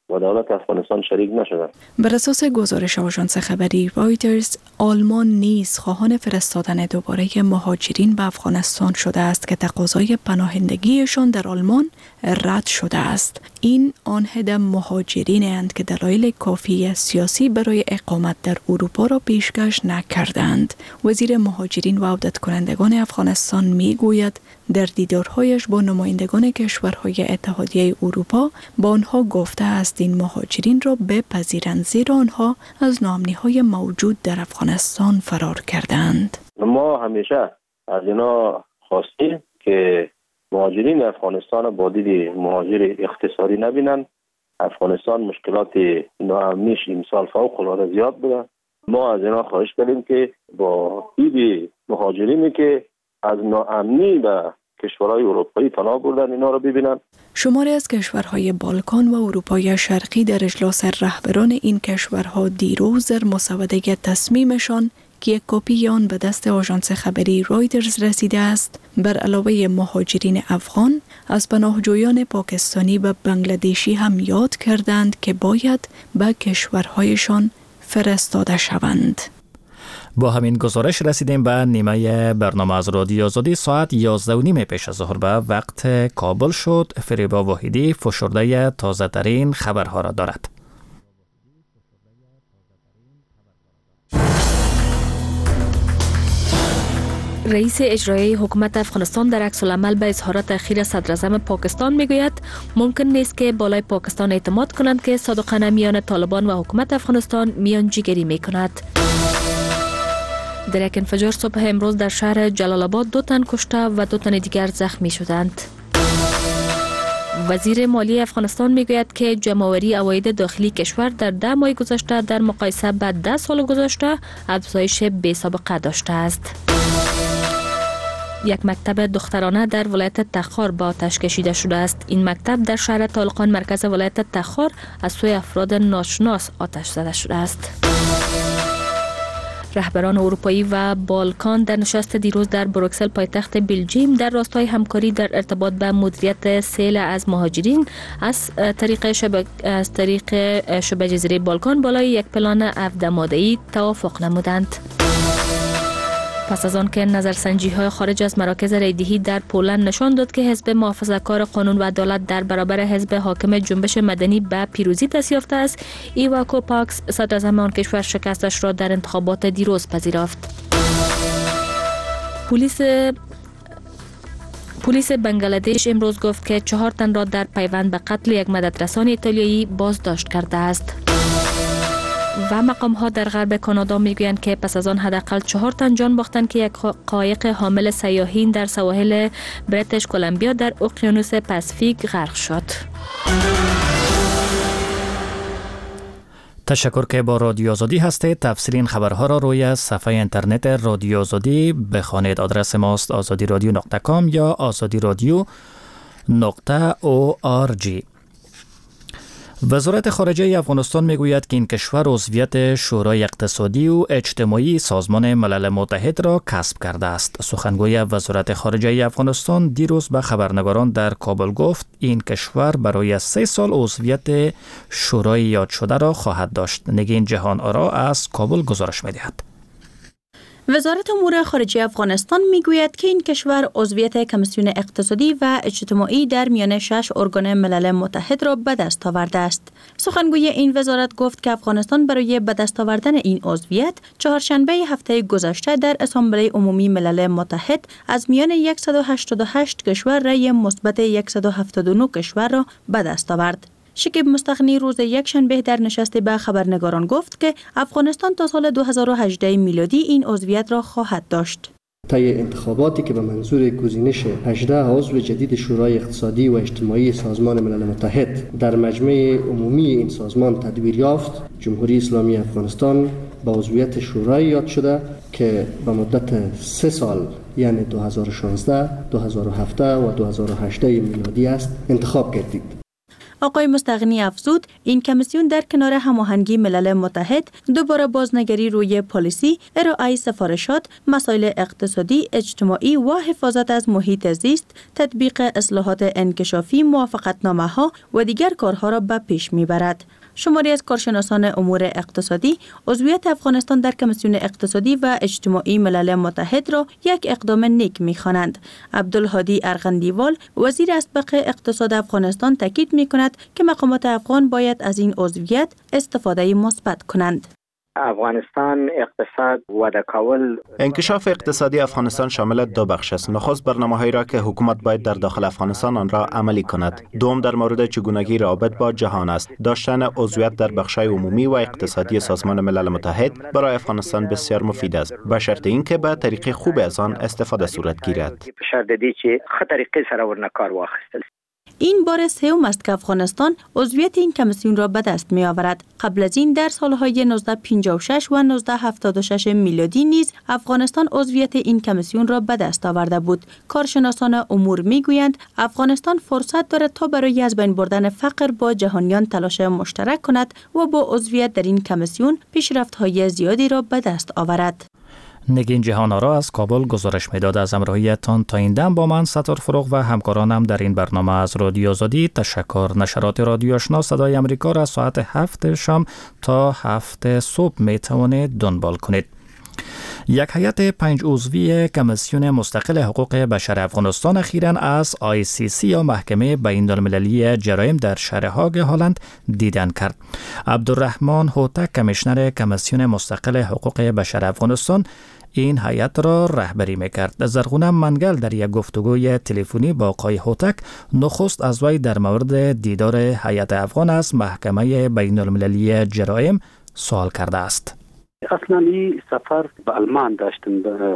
و دولت افغانستان شریک نشدند. بر اساس گزارش آژانس خبری رایترز، آلمان نیز خواهان فرستادن دوباره مهاجرین به افغانستان شده است که تقاضای پناهندگیشان در آلمان رد شده است. این آن عده مهاجرین اند که دلایل کافی سیاسی برای اقامت در اروپا را پیشکش نکردند. وزیر مهاجرین و عودت کنندگان افغانستان می گوید در دیدارهایش با نمایندگان کشورهای اتحادیه اروپا با آنها گفته است این مهاجرین را بپذیرند، زیرا آنها از ناامنی‌های موجود در افغانستان فرار کردند. ما همیشه از اینا خواستیم که مهاجرین افغانستان با دید مهاجر اقتصادی نبینند. افغانستان مشکلات ناامنیش این سال فوق‌العاده زیاد بوده. ما از اینا خواهش کردیم که با دید مهاجرینی که از ناامنی به کشورهای اروپایی پناه بردن اینا رو ببینن. شماری از کشورهای بالکان و اروپای شرقی در اجلاس رهبران این کشورها دیروز در مسوده تصمیمشان که یک کپی آن به دست آژانس خبری رایترز رسیده است، بر علاوه مهاجرین افغان از پناهجویان پاکستانی و بنگلادشی هم یاد کردند که باید به کشورهایشان فرستاده شوند. با همین گزارش رسیدیم به نیمه برنامه از رادیو آزادی. ساعت 11:30 پیش از ظهر به وقت کابل شد. فریبا واحدی فشرده تازه ترین خبرها را دارد. رئیس اجرایی حکومت افغانستان در عکس العمل به اظهارات اخیر صدر اعظم پاکستان میگوید ممکن نیست که بالای پاکستان اعتماد کنند که صادقانه میان طالبان و حکومت افغانستان میانجیگری میکند. در یک انفجار صبح امروز در شهر جلال آباد 2 تن کشته و 2 تن دیگر زخمی شدند. وزیر مالی افغانستان میگوید که جمع‌آوری عواید داخلی کشور در 10 ماه گذشته در مقایسه با 10 سال گذشته افزایش بی‌سابقه داشته است. یک مکتب دخترانه در ولایت تخار با آتش کشیده شده است. این مکتب در شهر طالقان مرکز ولایت تخار از سوی افراد ناشناس آتش زده شده است. رهبران اروپایی و بالکان در نشست دیروز در بروکسل پایتخت بلژیم در راستای همکاری در ارتباط به مدیریت سیل از مهاجرین از طریق شبه جزیره بالکان بالای یک پلان 17 ماده‌ای توافق نمودند. پس از آن که نظرسنجی‌های خارج از مراکز رایدهی در پولند نشان داد که حزب محافظه‌کار قانون و عدالت در برابر حزب حاکم جنبش مدنی به پیروزی دست یافته است، ایوا کوپاکس صدر اعظم آن کشور شکستش را در انتخابات دیروز پذیرفت. پلیس بنگلادش امروز گفت که 4 تن را در پیوند به قتل یک مددرسان ایتالیایی بازداشت کرده است. و مقام‌ها در غرب کانادا میگویند که پس از آن حداقل 4 تن جان باختند که یک قایق حامل سیاحین در سواحل بریتیش کلمبیا در اقیانوس پاسیفیک غرق شد. تشکر که با رادیو آزادی هستید. تفسیر این خبرها را روی صفحه اینترنت رادیو آزادی بخوانید. آدرس ماست azadiradio.com یا azadiradio.org. وزارت خارجه افغانستان میگوید که این کشور عضویت شورای اقتصادی و اجتماعی سازمان ملل متحد را کسب کرده است. سخنگوی وزارت خارجه افغانستان دیروز به خبرنگاران در کابل گفت این کشور برای 3 سال عضویت شورای یاد شده را خواهد داشت. نگین جهان آرا از کابل گزارش می‌دهد. وزارت امور خارجه افغانستان میگوید که این کشور عضویت کمیسیون اقتصادی و اجتماعی در میان 6 ارگان ملل متحد را به دست آورده است. سخنگوی این وزارت گفت که افغانستان برای به دست آوردن این عضویت چهارشنبه هفته گذشته در اسامبله عمومی ملل متحد از میان 188 کشور رأی مثبت 179 کشور را به دست آورد. شکیب مستغنی روز یکشنبه در نشستی به خبرنگاران گفت که افغانستان تا سال 2018 میلادی این عضویت را خواهد داشت. طی انتخاباتی که به منظور گزینش 18 عضو جدید شورای اقتصادی و اجتماعی سازمان ملل متحد در مجمع عمومی این سازمان تدویر یافت، جمهوری اسلامی افغانستان با عضویت شورای یاد شده که به مدت 3 سال یعنی 2016، 2017 و 2018 میلادی است انتخاب گردید. آقای مستغنی افزود این کمیسیون در کنار هماهنگی ملل متحد دوباره بازنگری روی پالیسی، ارائه سفارشات، مسائل اقتصادی، اجتماعی و حفاظت از محیط زیست، تطبیق اصلاحات انکشافی، موافقتنامه‌ها و دیگر کارها را به پیش میبرد. شماری از کارشناسان امور اقتصادی عضویت افغانستان در کمیسیون اقتصادی و اجتماعی ملل متحد را یک اقدام نیک می‌خوانند. عبدالهادی ارغندیوال وزیر اسبق اقتصاد افغانستان تاکید می‌کند که مقامات افغان باید از این عضویت استفاده مثبت کنند. افغانستان اقتصاد وده کول. انکشاف اقتصادی افغانستان شامل دو بخش است. نخست برنامه‌هایی را که حکومت باید در داخل افغانستان آن را عملی کند. دوم در مورد چگونگی روابط با جهان است. داشتن عضویت در بخش‌های عمومی و اقتصادی سازمان ملل متحد برای افغانستان بسیار مفید است، به شرط اینکه به طریق خوب از آن استفاده صورت گیرد. به شرط دی چې ښه طریقې سره ورنه کار واخیستل. این بار سوم است که افغانستان عضویت این کمیسیون را به دست می آورد. قبل از این در سالهای 1956 و 1976 میلادی نیز افغانستان عضویت این کمیسیون را به دست آورده بود. کارشناسان امور می گویند افغانستان فرصت دارد تا برای از بین بردن فقر با جهانیان تلاش مشترک کند و با عضویت در این کمیسیون پیشرفت‌های زیادی را به دست آورد. نگین جهان‌آرا از کابل گزارش می‌داد. از همراهیتان تا این دم با من ستار فروغ و همکارانم در این برنامه از رادیو آزادی تشکر. نشرات رادیو آشنا صدای امریکا را ساعت 7 شام تا 7 صبح می‌توانید دنبال کنید. یک هیئت 5 عضوی کمیسیون مستقل حقوق بشر افغانستان اخیراً از ICC یا محکمه بین‌المللی جرایم در شهر هاگ هلند دیدن کرد. عبدالرحمن هوتک کمیشنر کمیسیون مستقل حقوق بشر افغانستان این هیئت را رهبری میکرد. زرغونه منگل در یک گفتگوی تلفنی با آقای هوتک نخست از وی در مورد دیدار هیئت افغان از محکمه بین‌المللی جرایم سوال کرده است. اصلا این سفر به آلمان داشتم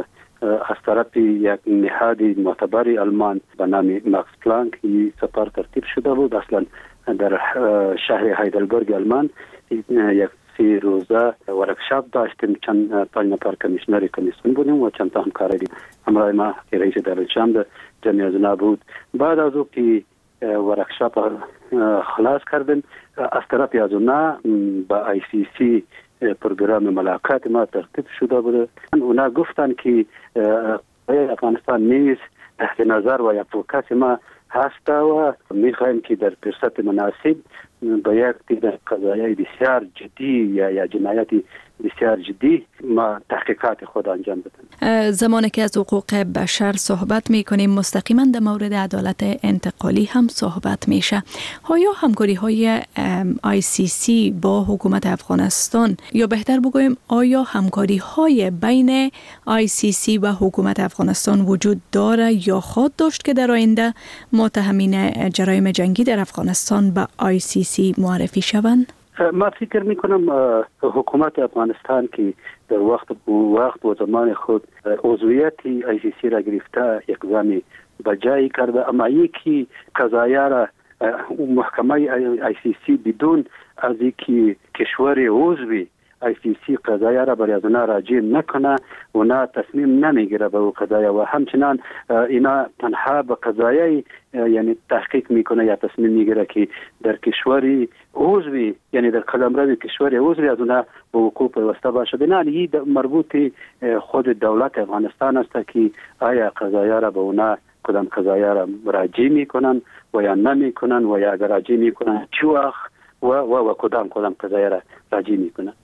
از طرف یک نهاد معتبر آلمان به نام ماکس پلانک. این سفر ترتیب شده بود اصلا در شهر هایدلبرگ آلمان. یک 3 روزه ورکشاپ داشتیم. چند 5 نفر کمیشنر کمیسیون بودیم و چند تا همکار همراه ما که رئیس دارالجامعه جمعی ازنا بود. بعد از او که ورکشاپ خلاص کردیم از طرف از اونا به ICC پروگرام ملاقات ما ترتیب شده بود. اونا گفتن که افغانستان نیز تحت نظر و یک فوکس ما هست و میخوایم که در فرصت مناسب با یک تیپ قضایی بسیار جدی یا جنایتی بسیار جدی ما تحقیقات خود انجام بدیم. زمانی که از حقوق بشر صحبت میکنیم مستقیما در مورد عدالت انتقالی هم صحبت میشه. آیا همکاری های ICC با حکومت افغانستان یا بهتر بگویم آیا همکاری های بین ICC و حکومت افغانستان وجود داره یا خواهد داشت که در آینده متهمین جرایم جنگی در افغانستان به ICC معرفی شوند؟ ما فکر میکنم حکومت افغانستان که در وقت و زمان خود عضویت ICC را گرفته یک زمین بجایی کرده، اما یکی قضایا را محکمه ICC بدون از اینکه کشور عضوی ICC قضایا را برای از اونا راجع نکنه اونا تصمیم نمیگیره به او قضایا و همچنان اینا تنها به قضایای یعنی تحقیق میکنه یا تصمیم میگیره که در کشوری عضوی یعنی در قلمرو کشور عضوی از اونا به وقوع پیوسته باشه. بنابراین مربوط خود دولت افغانستان است که آیا قضایا را به اونا کدام قضایا را راجع میکنن و یا نمیکنن و یا اگر راجع میکنن چه وقت و کدام قضایا را راجع میکنن.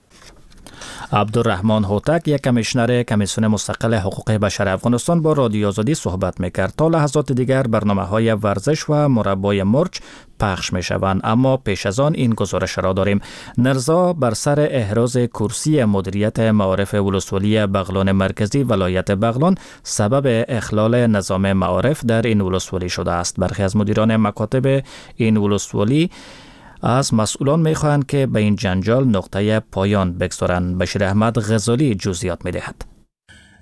عبدالرحمن هوتک یک کمیشنر کمیسیون مستقل حقوق بشر افغانستان با رادیو آزادی صحبت میکرد. تا لحظات دیگر برنامه‌های ورزش و مربای مرچ پخش میشوند، اما پیش از آن این گزارش را داریم. نرزا بر سر احراز کرسی مدیریت معارف ولسوالی بغلان مرکزی ولایت بغلان سبب اخلال نظام معارف در این ولسوالی شده است. برخی از مدیران مکاتب این ولسوالی از مسئولان می‌خواهند که به این جنجال نقطه پایان بگذارند. بشیر احمد غزالی جزئیات می‌دهد.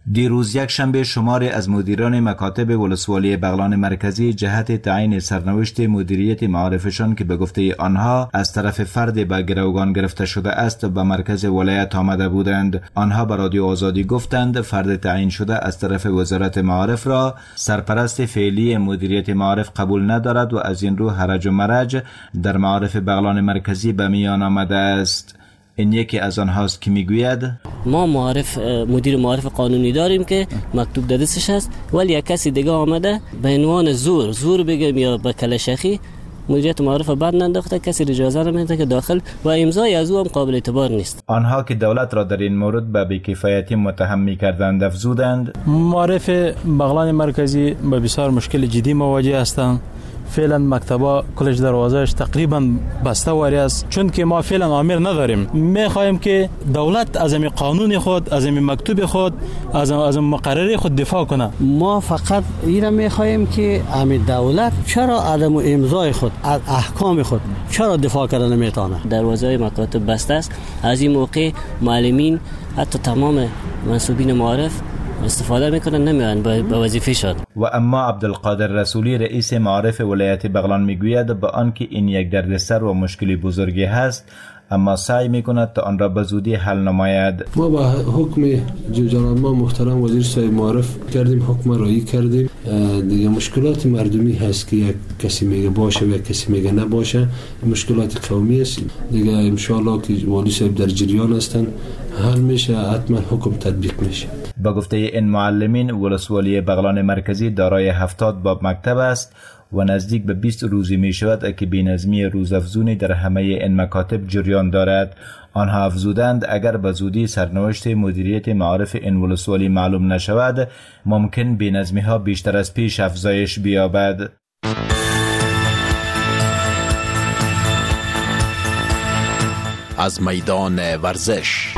دیروز یک شنبه شماری از مدیران مکاتب ولسوالی بغلان مرکزی جهت تعیین سرنوشت مدیریت معارفشان که به گفته آنها از طرف فرد به گروگان گرفته شده است به مرکز ولایت آمده بودند. آنها به رادیو آزادی گفتند فرد تعیین شده از طرف وزارت معارف را سرپرست فعلی مدیریت معارف قبول ندارد و از این رو هرج و مرج در معارف بغلان مرکزی به میان آمده است. این یکی از آنهاست که میگوید ما مدیر معارف قانونی داریم که مکتوب در دستش هست، ولی یک کسی دیگه آمده به عنوان زور بگم یا به کلشخی مدیریت معارف بعد ننداخته، کسی اجازه نمیده که داخل و امضای از او هم قابل اعتبار نیست. آنها که دولت را در این مورد به بی‌کفایتی متهم می‌کردند افزودند معارف بغلان مرکزی به بسیار مشکل جدی مواجه هستند. فعلا مکتبا کلش دروازهش تقریبا بسته واری است، چون که ما فعلا آمر نداریم. میخوایم که دولت از این قانون خود، از این مکتوب خود، از مقرره خود دفاع کنه. ما فقط اینا میخوایم که همین دولت چرا عدم امضای خود از احکام خود چرا دفاع کردن نمیتونه. دروازه مکاتب بسته است. از این موقع معلمین حتی تمام منصوبین معارف استفاده میکنن، نمیان به وظیفه شد. و اما عبدالقادر رسولی رئیس معارف ولایت بغلان میگوید به آنکه این یک دردسر و مشکلی بزرگی هست، اما سعی میکند تا آن را به زودی حل نماید. ما با حکم جناب ما محترم وزیر صاحب معارف کردیم، حکم رایی کردیم. دیگه مشکلات مردمی هست که یک کسی میگه باشه و یک کسی میگه نباشه، مشکلات قومی است. دیگه ان شاء الله که والی صاحب در جریان هستن حل میشه، حتما حکم تطبیق میشه. با گفته این معلمین ولسوالی بغلان مرکزی دارای 70 باب مکتب است و نزدیک به 20 روزی می شود که بی‌نظمی روزافزونی در همه این مکاتب جریان دارد. آنها افزودند اگر به زودی سرنوشت مدیریت معارف این ولسوالی معلوم نشود، ممکن بی‌نظمی ها بیشتر از پیش افزایش بیابد. از میدان ورزش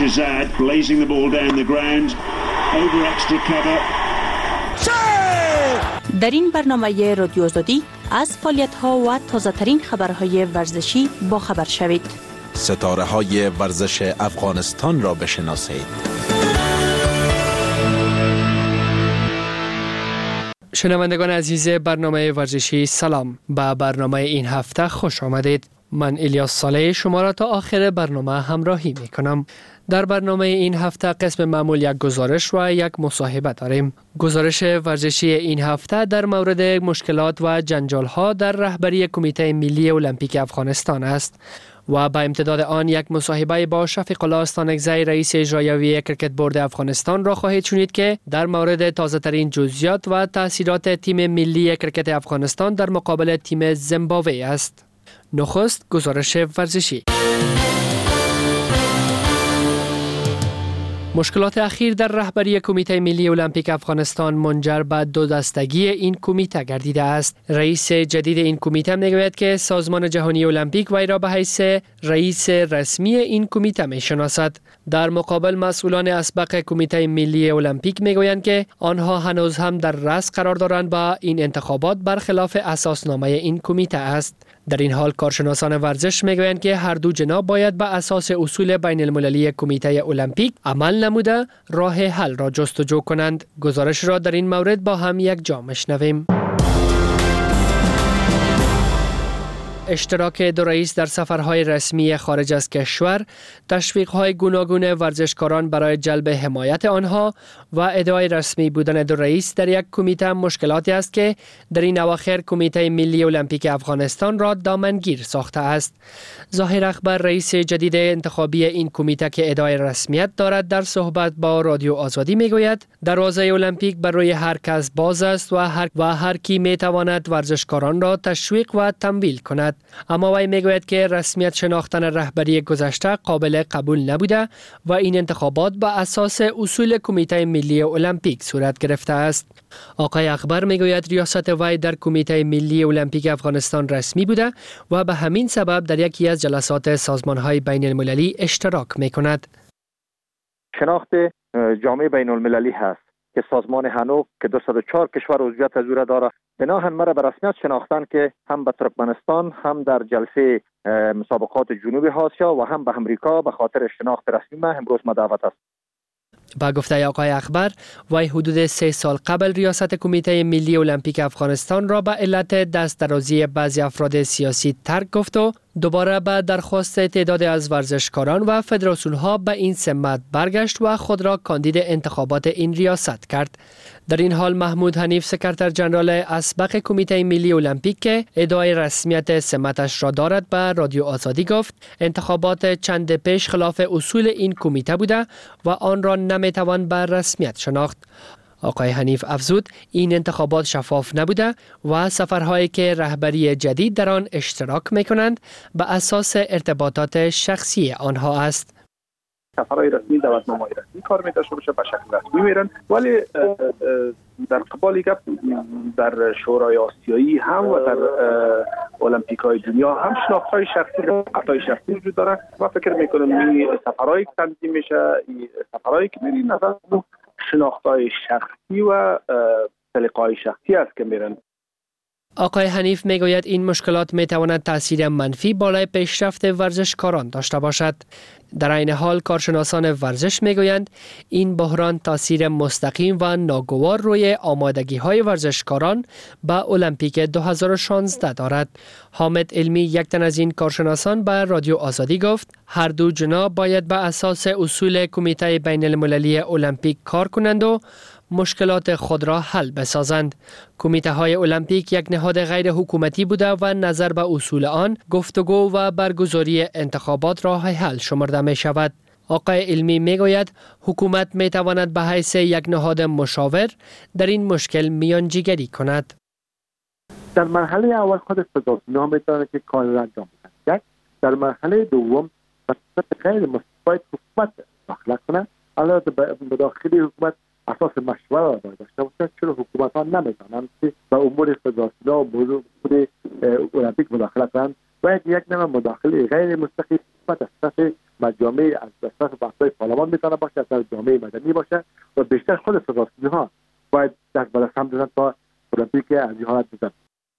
در این برنامه رادیو آزادی از فعالیت‌ها و تازه‌ترین خبرهای ورزشی با خبر شوید. ستاره‌های ورزش افغانستان را بشناسید. شنوندگان عزیز برنامه ورزشی، سلام. به برنامه این هفته خوش آمدید. من الیاس صالح شما را تا آخر برنامه همراهی می کنم. در برنامه این هفته قسم معمول یک گزارش و یک مصاحبه داریم. گزارش ورزشی این هفته در مورد مشکلات و جنجال‌ها در رهبری کمیته ملی المپیک افغانستان است و به امتداد آن یک مصاحبه با شفیق الله استانکزی رئیس اجرایی کرکت بورد افغانستان را خواهید شنید که در مورد تازه‌ترین جزئیات و تأثیرات تیم ملی کرکت افغانستان در مقابل تیم زیمبابوه است. نخست گزارش ورزشی. مشکلات اخیر در رهبری کمیته ملی المپیک افغانستان منجر به دو دستگی این کمیته گردیده است. رئیس جدید این کمیته میگوید که سازمان جهانی المپیک وی را به حیث رئیس رسمی این کمیته میشناسد. در مقابل مسئولان اسبق کمیته ملی المپیک میگویند که آنها هنوز هم در رأس قرار دارند و این انتخابات برخلاف اساسنامه این کمیته است. در این حال کارشناسان ورزش میگویند که هر دو جناح باید بر اساس اصول بین المللی کمیته المپیک عمل نموده راه حل را جستجو کنند. گزارش را در این مورد با هم یک جا میشنویم. اشتراک دو رئیس در سفرهای رسمی خارج از کشور، تشویق‌های گوناگون ورزشکاران برای جلب حمایت آنها و ادعای رسمی بودن دو رئیس در یک کمیته مشکلاتی است که در این اواخر کمیته ملی المپیک افغانستان را دامنگیر ساخته است. ظاهر اکبر رئیس جدید انتخابی این کمیته که ادعای رسمیت دارد در صحبت با رادیو آزادی میگوید دروازه المپیک بر روی هر کس باز است و هر کی میتواند ورزشکاران را تشویق و تمویل کند. اما وی میگوید که رسمیت شناختن رهبری گذشته قابل قبول نبوده و این انتخابات به اساس اصول کمیته ملی المپیک صورت گرفته است. آقای اکبر میگوید ریاست وی در کمیته ملی المپیک افغانستان رسمی بوده و به همین سبب در یکی از جلسات سازمان‌های بین المللی اشتراک میکند. شناخت جامعه بین المللی هست که سازمان هنوک که 204 کشور عضویت از او داره، بناهن مرا به رسمیت شناختن که هم به ترکمنستان هم در جلسه مسابقات جنوبی آسیا و هم به امریکا به خاطر شناخت رسمی ما امروز دعوت است. با گفته آقای اخبر، وی حدود 3 سال قبل ریاست کمیته ملی المپیک افغانستان را به علت دست درازی بعضی افراد سیاسی ترک گفت و دوباره به درخواست تعداد از ورزشکاران و فدراسیون ها به این سمت برگشت و خود را کاندید انتخابات این ریاست کرد. در این حال محمود حنیف سکرتر جنرال اسبق کمیته ملی المپیک که ادعای رسمیت سمتش را دارد به رادیو آزادی گفت انتخابات چند پیش خلاف اصول این کمیته بوده و آن را نمیتوان به رسمیت شناخت. آقای حنیف افزود این انتخابات شفاف نبوده و سفرهایی که رهبری جدید در آن اشتراک میکنند به اساس ارتباطات شخصی آنها است. سفرهای رسمی دعوتنامه‌های رسمی کار می‌داشته باشه به شکل رسمی میرن، ولی در قبال گپ در شورای آسیایی هم و در المپیک‌های دنیا هم شناخت‌های شخصی وجود داره و فکر می‌کنم این سفرهایی که تنظیم میشه، این سفرهایی که میرین نظر شناخت‌های شخصی و سلیقه‌های شخصی است که میرن. آقای حنیف میگوید این مشکلات میتواند تاثیر منفی بالای پیشرفت ورزشکاران داشته باشد. در این حال کارشناسان ورزش میگویند این بحران تاثیر مستقیم و ناگوار روی آمادگی‌های ورزشکاران به المپیک 2016 دارد. حامد علمی یک تن از این کارشناسان به رادیو آزادی گفت هر دو جناح باید به اساس اصول کمیته بین المللی المپیک کار کنند و مشکلات خود را حل بسازند. کمیته های المپیک یک نهاد غیر حکومتی بوده و نظر به اصول آن گفتگو و برگزاری انتخابات راه حل شمرده می شود. آقای علمی می گوید حکومت می تواند به حیث یک نهاد مشاور در این مشکل میانجیگری کند. در مرحله اول خود فدراسیون می تواند که کار را انجام بدهد. در مرحله دوم غیر مستقیم حکومت داخل کند. علاوه بر مداخله حکومت اساس مشوره را داشته باشند، چرا حکومت ها نمیتونند که به امور فدراسیون و امور المپیک مداخله کنند. باید یک نوع مداخله غیر مستقیم از طرف مجامع، از طرف بحث‌های پارلمان میتونه باشه، از طرف جامعه مدنی باشه و بیشتر خود فدراسیون ها باید دست به دست هم بزنند تا المپیک از این حالت بزنند.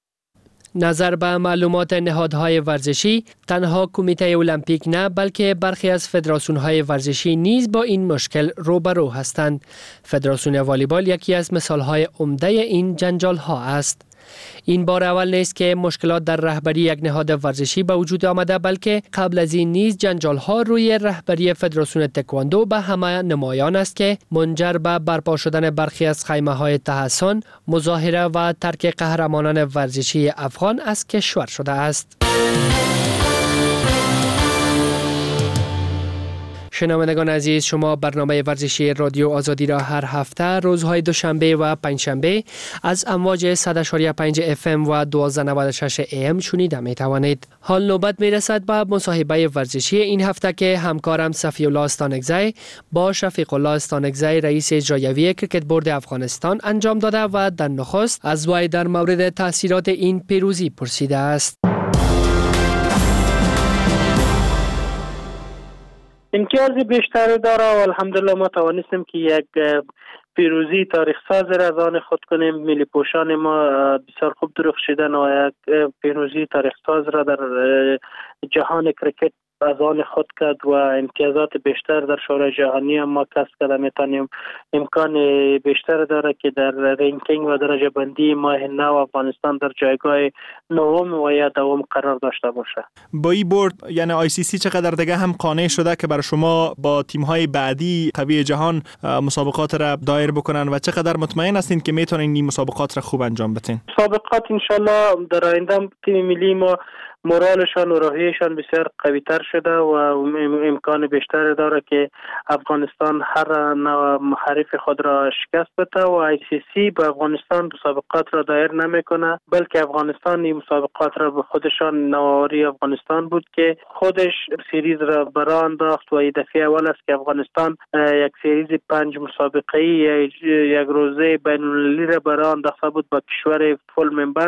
نظر به معلومات نهادهای ورزشی، تنها کمیته المپیک نه بلکه برخی از فدراسیون‌های ورزشی نیز با این مشکل روبرو هستند. فدراسیون والیبال یکی از مثال‌های عمده این جنجال‌ها است. این بار اول نیست که مشکلات در رهبری یک نهاد ورزشی به وجود آمده، بلکه قبل از این نیز جنجال‌ها روی رهبری فدراسیون تکواندو به همه نمایان است که منجر به برپا شدن برخی از خیمه‌های تحسن، مظاهره و ترک قهرمانان ورزشی افغان از کشور شده است. شنوندگان عزیز، شما برنامه ورزشی رادیو آزادی را هر هفته روزهای دوشنبه و پنجشنبه از امواج 100.5 FM و 1296 AM شنیده می توانید. حال نوبت می رسد به مصاحبه ورزشی این هفته که همکارم صفی الله استانکزی با شفیق الله استانکزی رئیس اجرایی کرکت بورد افغانستان انجام داده و در نخست از وی در مورد تاثیرات این پیروزی پرسیده است. امتیاز بیشتری داره و الحمدلله ما توانستیم که یک پیروزی تاریخ ساز را از آن خود کنیم. ملی پوشان ما بسیار خوب درخشیدن و یک پیروزی تاریخ ساز را در جهان کرکت از آن خود کرد و امتیازات بیشتر در شورای جهانی ما کسب کرده. میتونیم امکان بیشتر داره که در رنکینگ و درجه بندی ماه نو افغانستان در جایگاه نهم و یا دوم قرار داشته باشه. با این بورد یعنی ICC چقدر دیگه هم قانع شده که برای شما با تیم‌های بعدی قوی جهان مسابقات را دایر بکنن و چقدر مطمئن هستین که میتونین این مسابقات را خوب انجام بدین؟ مسابقات ان شاء الله در آینده تیم ملی ما مورالشان و روحیشان بسیار قوی تر شده و امکان بیشتر داره که افغانستان هر نوع محرف خود را شکست بده و ICC به افغانستان مسابقات را دایر نمیکنه، بلکه افغانستان این مسابقات را به خودشان نوآوری افغانستان بود که خودش سریز را برا انداخت و این دفعه اول است که افغانستان یک سریز 5 مسابقه‌ای یک روزه بین المللی را برا انداخته بود با کشور فول ممبر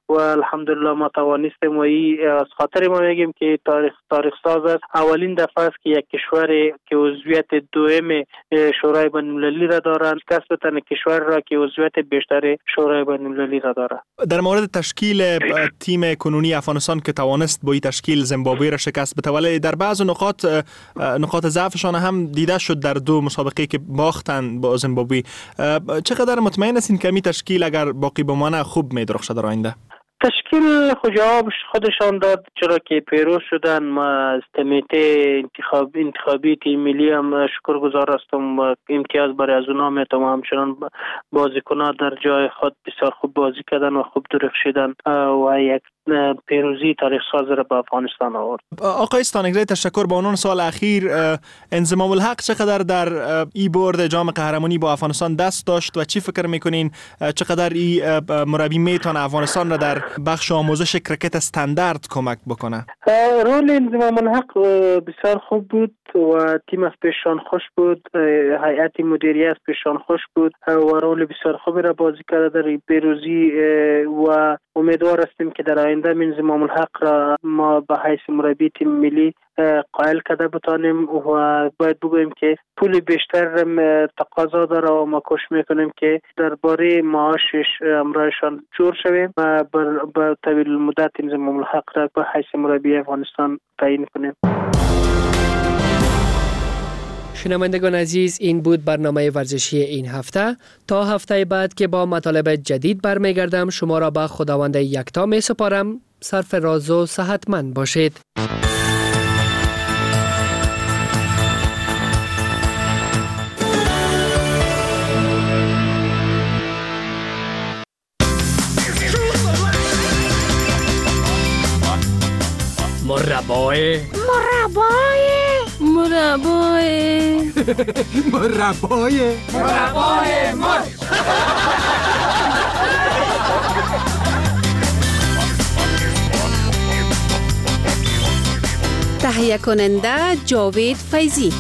و الحمدلله ما توانستیم و این از خاطر ما میگیم که تاریخ ساز است. اولین دفعه است که یک کشوری که عضویت دوم شورای بین‌المللی را دارند کسب تن کشور را که عضویت بیشتر شورای بین‌المللی را دارد. در مورد تشکیل تیم کنونی افغانستان که توانست با این تشکیل زیمبابوه را شکست بده، ولی در بعض نقاط ضعفشان هم دیده شد در دو مسابقه که باختن با زیمبابوه. چقدر مطمئن هستین که می تشکیل اگر باقی بمانه خوب می درخشد در آینده؟ تشکیل جواب خودشان داد، چرا که پیروز شدن. ما از کمیته انتخابی تیم ملی هم شکرگزار هستم و امتیاز برای از اونها میتونم. همچنان بازیکنان در جای خود بسیار خوب بازی کردن و خوب درخشیدن و یک پیروزی تاریخ ساز را به افغانستان آورد. آقای استانگزی تشکر. با عنوان سال اخیر انضمام الحق چقدر در ای برد جام قهرمانی با افغانستان دست داشت و چی فکر میکنین چقدر ای مربی میتونه افغانستان را در بخش آموزش کرکت استاندارد کمک بکنه؟ رول انضمام الحق بسیار خوب بود و تیم از پیشان خوش بود، هیئت مدیریه از پیشان خوش بود و رول بسیار خوبی را بازی کرده در پیروزی و امیدوار هستیم که در آینده انضمام الحق را ما به حیث مربی تیم ملی قائل کرده بتانیم و باید بگوییم که پول بیشتر تقاضا داره و ما کوشش میکنیم که درباره معاشش امرایشان جور شویم و با طویل المدت انضمام الحق را به حیث مربی افغانستان تعیین کنیم. شنوندگان عزیز، این بود برنامه ورزشی این هفته. تا هفته بعد که با مطالب جدید برمیگردم شما را به خداوند یکتا می سپارم. سرفراز و صحتمند باشید. مربای تهیه کننده جاوید فیضی.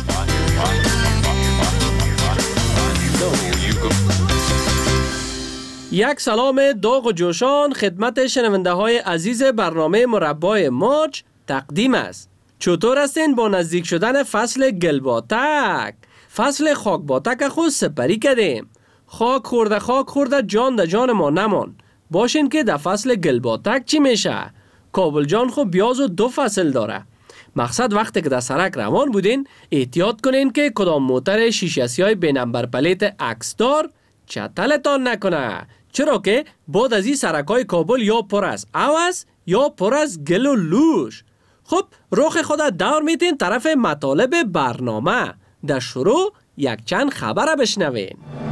یک سلام داغ و جوشان خدمت شنونده های عزیز برنامه مربای موج تقدیم است. چطور هستین با نزدیک شدن فصل گلباتک؟ فصل خاکباتک خود سپری کردیم. خاک خورده جان در جان ما نمان. باشین که در فصل گلباتک چی میشه؟ کابل جان خود بیاز و 2 فصل داره. مقصد وقتی که در سرک روان بودین احتیاط کنین که کدام موتر شیشه‌سیاه بی نمبر پلیت عکسدار چتلتان نکنه، چرا که بعد از این سرکای کابل یا پر از عوض یا پر از گل و لوش. خب رخ خودت دور میتین طرف مطالب برنامه. در شروع یک چند خبر بشنوین.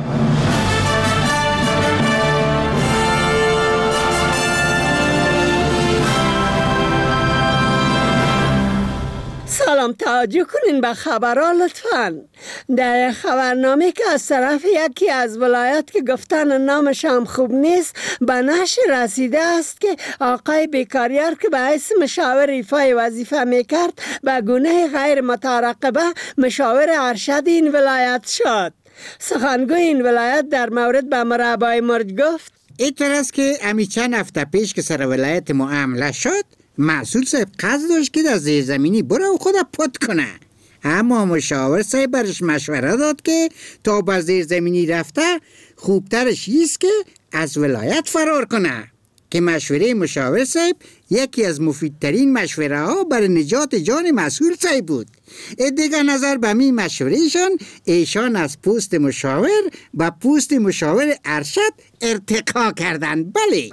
سلام، توجه کنین به خبرها لطفاً. در خبرنامه که از طرف یکی از ولایات که گفتن نامش هم خوب نیست به نشر رسیده است که آقای بیکاریار که به حیث مشاور ایفای وظیفه میکرد به گونه غیر مترقبه مشاور ارشد این ولایت شد. سخنگوی این ولایت در مورد به مربای مرج گفت اینطور است که امی چند هفته پیش که سر ولایت معامله شد مسئول صاحب قصد داشت که در زیرزمینی بره و خود پت کنه، اما مشاور صاحب برش مشوره داد که تا به زیرزمینی رفته خوبترش ایست که از ولایت فرار کنه، که مشوره مشاور صاحب یکی از مفیدترین مشوره ها برای نجات جان مسئول صاحب بود. دیگه نظر به می مشورهشان ایشان از پوست مشاور به پوست مشاور ارشد ارتقا کردن. بله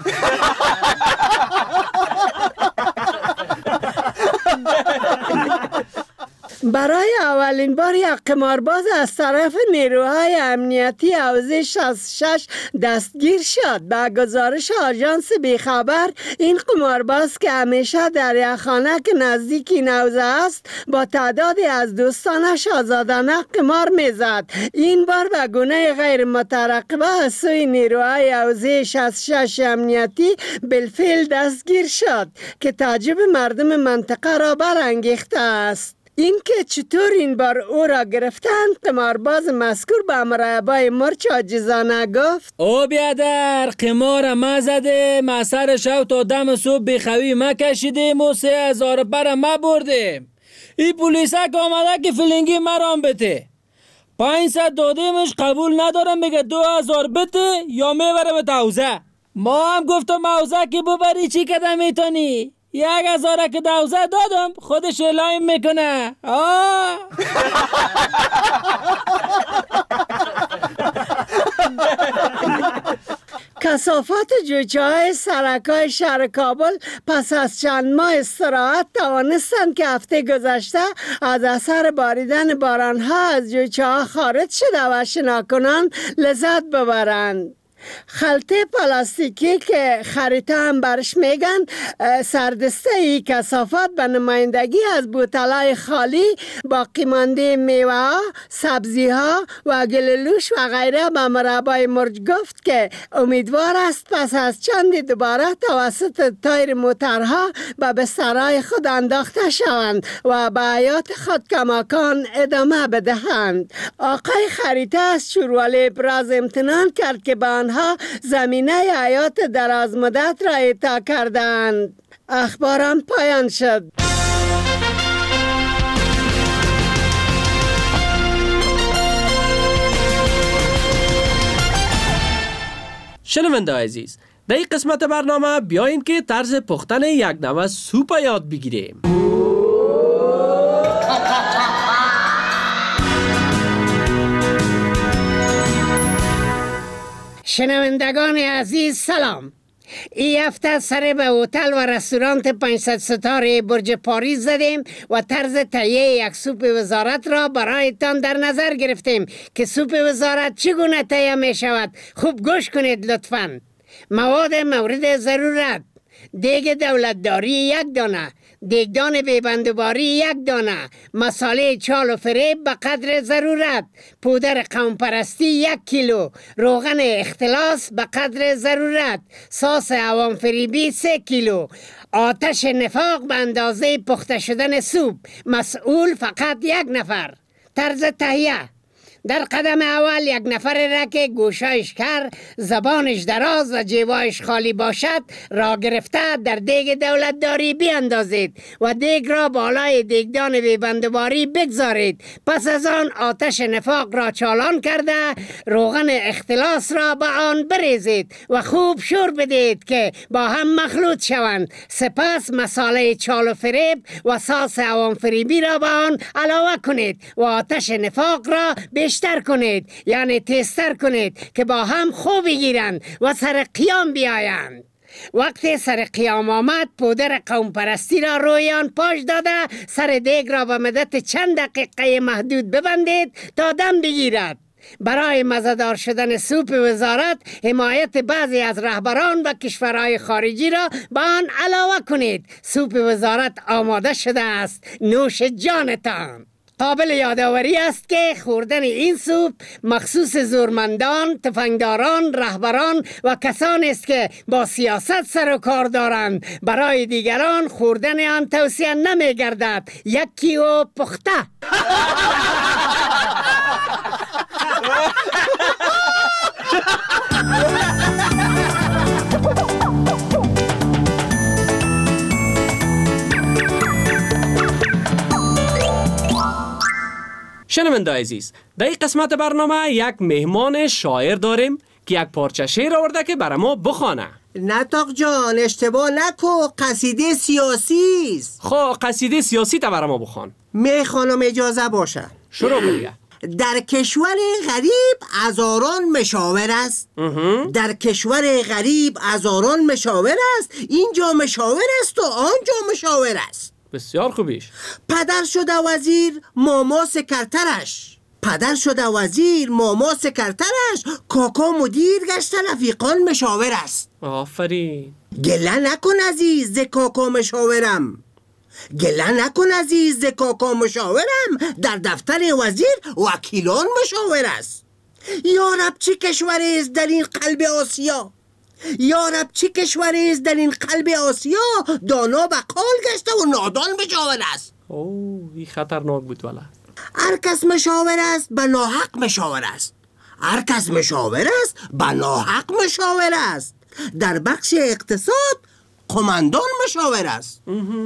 برای اولین بار یک قمارباز از طرف نیروهای امنیتی حوزه 66 دستگیر شد. به گزارش آژانس بیخبر این قمارباز که همیشه در یک خانه که نزدیک این حوزه است با تعدادی از دوستانش آزادانه قمار میزد. این بار به گونه غیر مترقبه از سوی نیروهای حوزه 66 امنیتی بالفعل دستگیر شد که تعجب مردم منطقه را برانگیخته است. اینکه چطور این بار او را گرفتند قمارباز مذکور به مراقبه مرچ عاجزانه گفت: او بیادر قمار ما زده، ما سر شب تا دم صبح بخوی ما کشیدیم و 3000 پر ما بردیم. این پولیسک آمده که فیلینگی مرام بته، 500 دادیمش قبول ندارم، میگه 2000 بته یا میبره به توزه. ما هم گفتم موزه که ببری چی کده میتونی؟ 1000 که دوزه دادم خودش اعلام میکنه. کثافت جوجه‌های سرکای شهر کابل پس از چند ماه استراحت توانستند که هفته گذشته از اثر باریدن بارانها از جوجه‌ها خارج شده و شناکنان لذت ببرند. خلطه پلاستیکی که خریطه هم برش میگن سردسته ای کثافت به نمایندگی از بوتلای خالی باقی مانده میوه، سبزی ها و گلولوش و غیره به مربای مرج گفت که امیدوار است پس از چندی دوباره توسط تایر موترها به بسترهای خود انداخته شوند و به حیات خود کماکان ادامه بدهند. آقای خریطه از شوروالی ابراز امتنان کرد که به آنها زمینه حیات دراز مدت را اعطا کردند. اخبارم پایان شد. شنونده عزیز، در این قسمت برنامه بیاییم که طرز پختن یک نوع سوپ یاد بگیریم. شنوندگان عزیز سلام. این هفته سر به هتل و رستوران 500 ستاره برج پاریس زدیم و طرز تهیه یک سوپ وزارت را برایتان در نظر گرفتیم که سوپ وزارت چگونه تهیه می شود. خوب گوش کنید لطفاً. مواد مورد ضرورت: دیگ دولتداری 1 دانه، دیگدان بیبندوباری 1 دانه، مصالح چال و فریب به قدر ضرورت، پودر قوم پرستی 1 کیلو، روغن اختلاس به قدر ضرورت، ساس عوام فریبی 3 کیلو، آتش نفاق به اندازه پخته شدن سوپ، مسئول فقط 1 نفر. طرز تهیه: در قدم اول 1 نفر را که گوشایش کر، زبانش دراز و جیبایش خالی باشد را گرفته در دیگ دولتداری بیاندازید و دیگ را بالای دیگدان بیبندوباری بگذارید. پس از آن آتش نفاق را چالان کرده روغن اختلاس را به آن بریزید و خوب شور بدید که با هم مخلوط شوند. سپس مصالح چال و فریب و ساس عوام فریبی را به آن علاوه کنید و آتش نفاق را بیشتر کنید، یعنی تیزتر کنید که با هم خوب بگیرند و سر قیام بیایند. وقتی سر قیام آمد پودر قوم پرستی را روی آن پاش داده سر دیگ را به مدت چند دقیقه محدود ببندید تا دم بگیرد. برای مزه‌دار شدن سوپ وزارت حمایت بعضی از رهبران و کشورهای خارجی را به آن علاوه کنید. سوپ وزارت آماده شده است، نوش جانتان. قابل یادآوری است که خوردن این سوپ مخصوص زورمندان، تفنگداران، رهبران و کسانی است که با سیاست سر و کار دارند. برای دیگران خوردن آن توصیه نمی گردد. یکی و پخته. شنونده عزیز، در این قسمت برنامه یک مهمان شاعر داریم که یک پارچه شعر آورده که برای ما بخوانه. نطاق جان اشتباه نکو، قصیده سیاسی است. خب قصیده سیاسی تا برای ما بخوان. میخوانم اجازه باشه. شروع بگه. در کشور غریب هزاران مشاور است. در کشور غریب هزاران مشاور است. اینجا مشاور است و آنجا مشاور است. بسیار خوبیش. پدر شده وزیر ماما سکرترش، پدر شده وزیر ماما سکرترش، کاکا مدیر گشته رفیقان مشاور است. آفرین. گله نکن عزیز ز کاکا مشاورم، گله نکن عزیز ز کاکا مشاورم، در دفتر وزیر وکیلان مشاور است. یا رب چه کشوری است در این قلب آسیا، یارب چه کشوری است در این قلب آسیا دانا بقال گشته و نادان مشاور است. این خطرناک بود والا. هر کس مشاور است به ناحق مشاور است. هر کس مشاور است به ناحق مشاور است. در بخش اقتصاد قماندان مشاور است.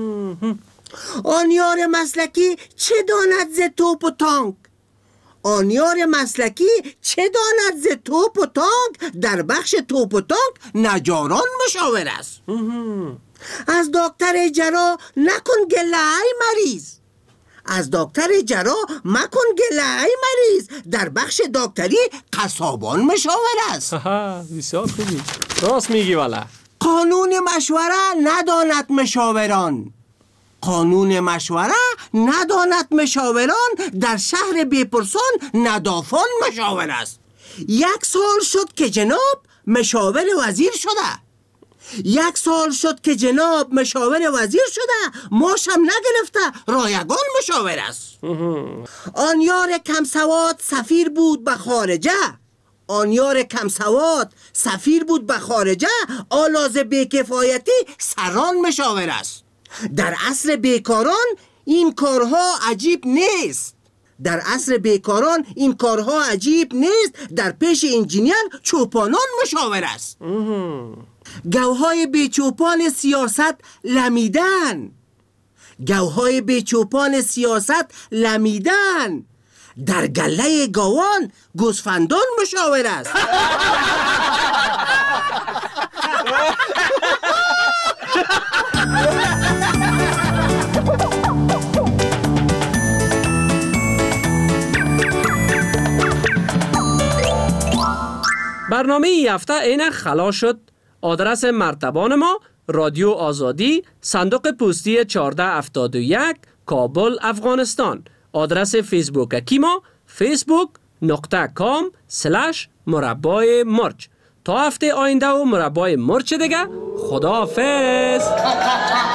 آن یار مسلکی چه داند ز توپ و تانک؟ آن یار مسلکی چه داند ز توپ و تانک؟ در بخش توپ و تانک نجاران مشاور است. از دکتر جراح نکن گله ای مریض. از دکتر جراح مکن گله ای مریض. در بخش دکتری قصابان مشاور است. بسیار خوبی. راست میگی والا. قانون مشوره نداند مشاوران. قانون مشوره نداند مشاوران. در شهر بیپرسان ندافان مشاور است. 1 سال شد که جناب مشاور وزیر شده. 1 سال شد که جناب مشاور وزیر شده. ماشم نگرفته رایگان مشاور است. آن یار کم سواد سفیر بود به خارجه. آن یار کم سواد سفیر بود به خارجه. آلاز بیکفایتی سران مشاور است. در عصر بیکاران این کارها عجیب نیست. در عصر بیکاران این کارها عجیب نیست. در پیش انجینیر چوپانان مشاور است. گوهای بیچوپان سیاست لمیدن. گوهای بیچوپان سیاست لمیدن. در گله گاوان گوسفندان مشاور است. برنامه ای هفته این خلاص شد. آدرس مرتبان ما رادیو آزادی، صندوق پستی 1471 کابل افغانستان. آدرس فیسبوک ما facebook.com/مربع مرچ. تا هفته آینده و مربع مرچ دیگه. خداحافظ.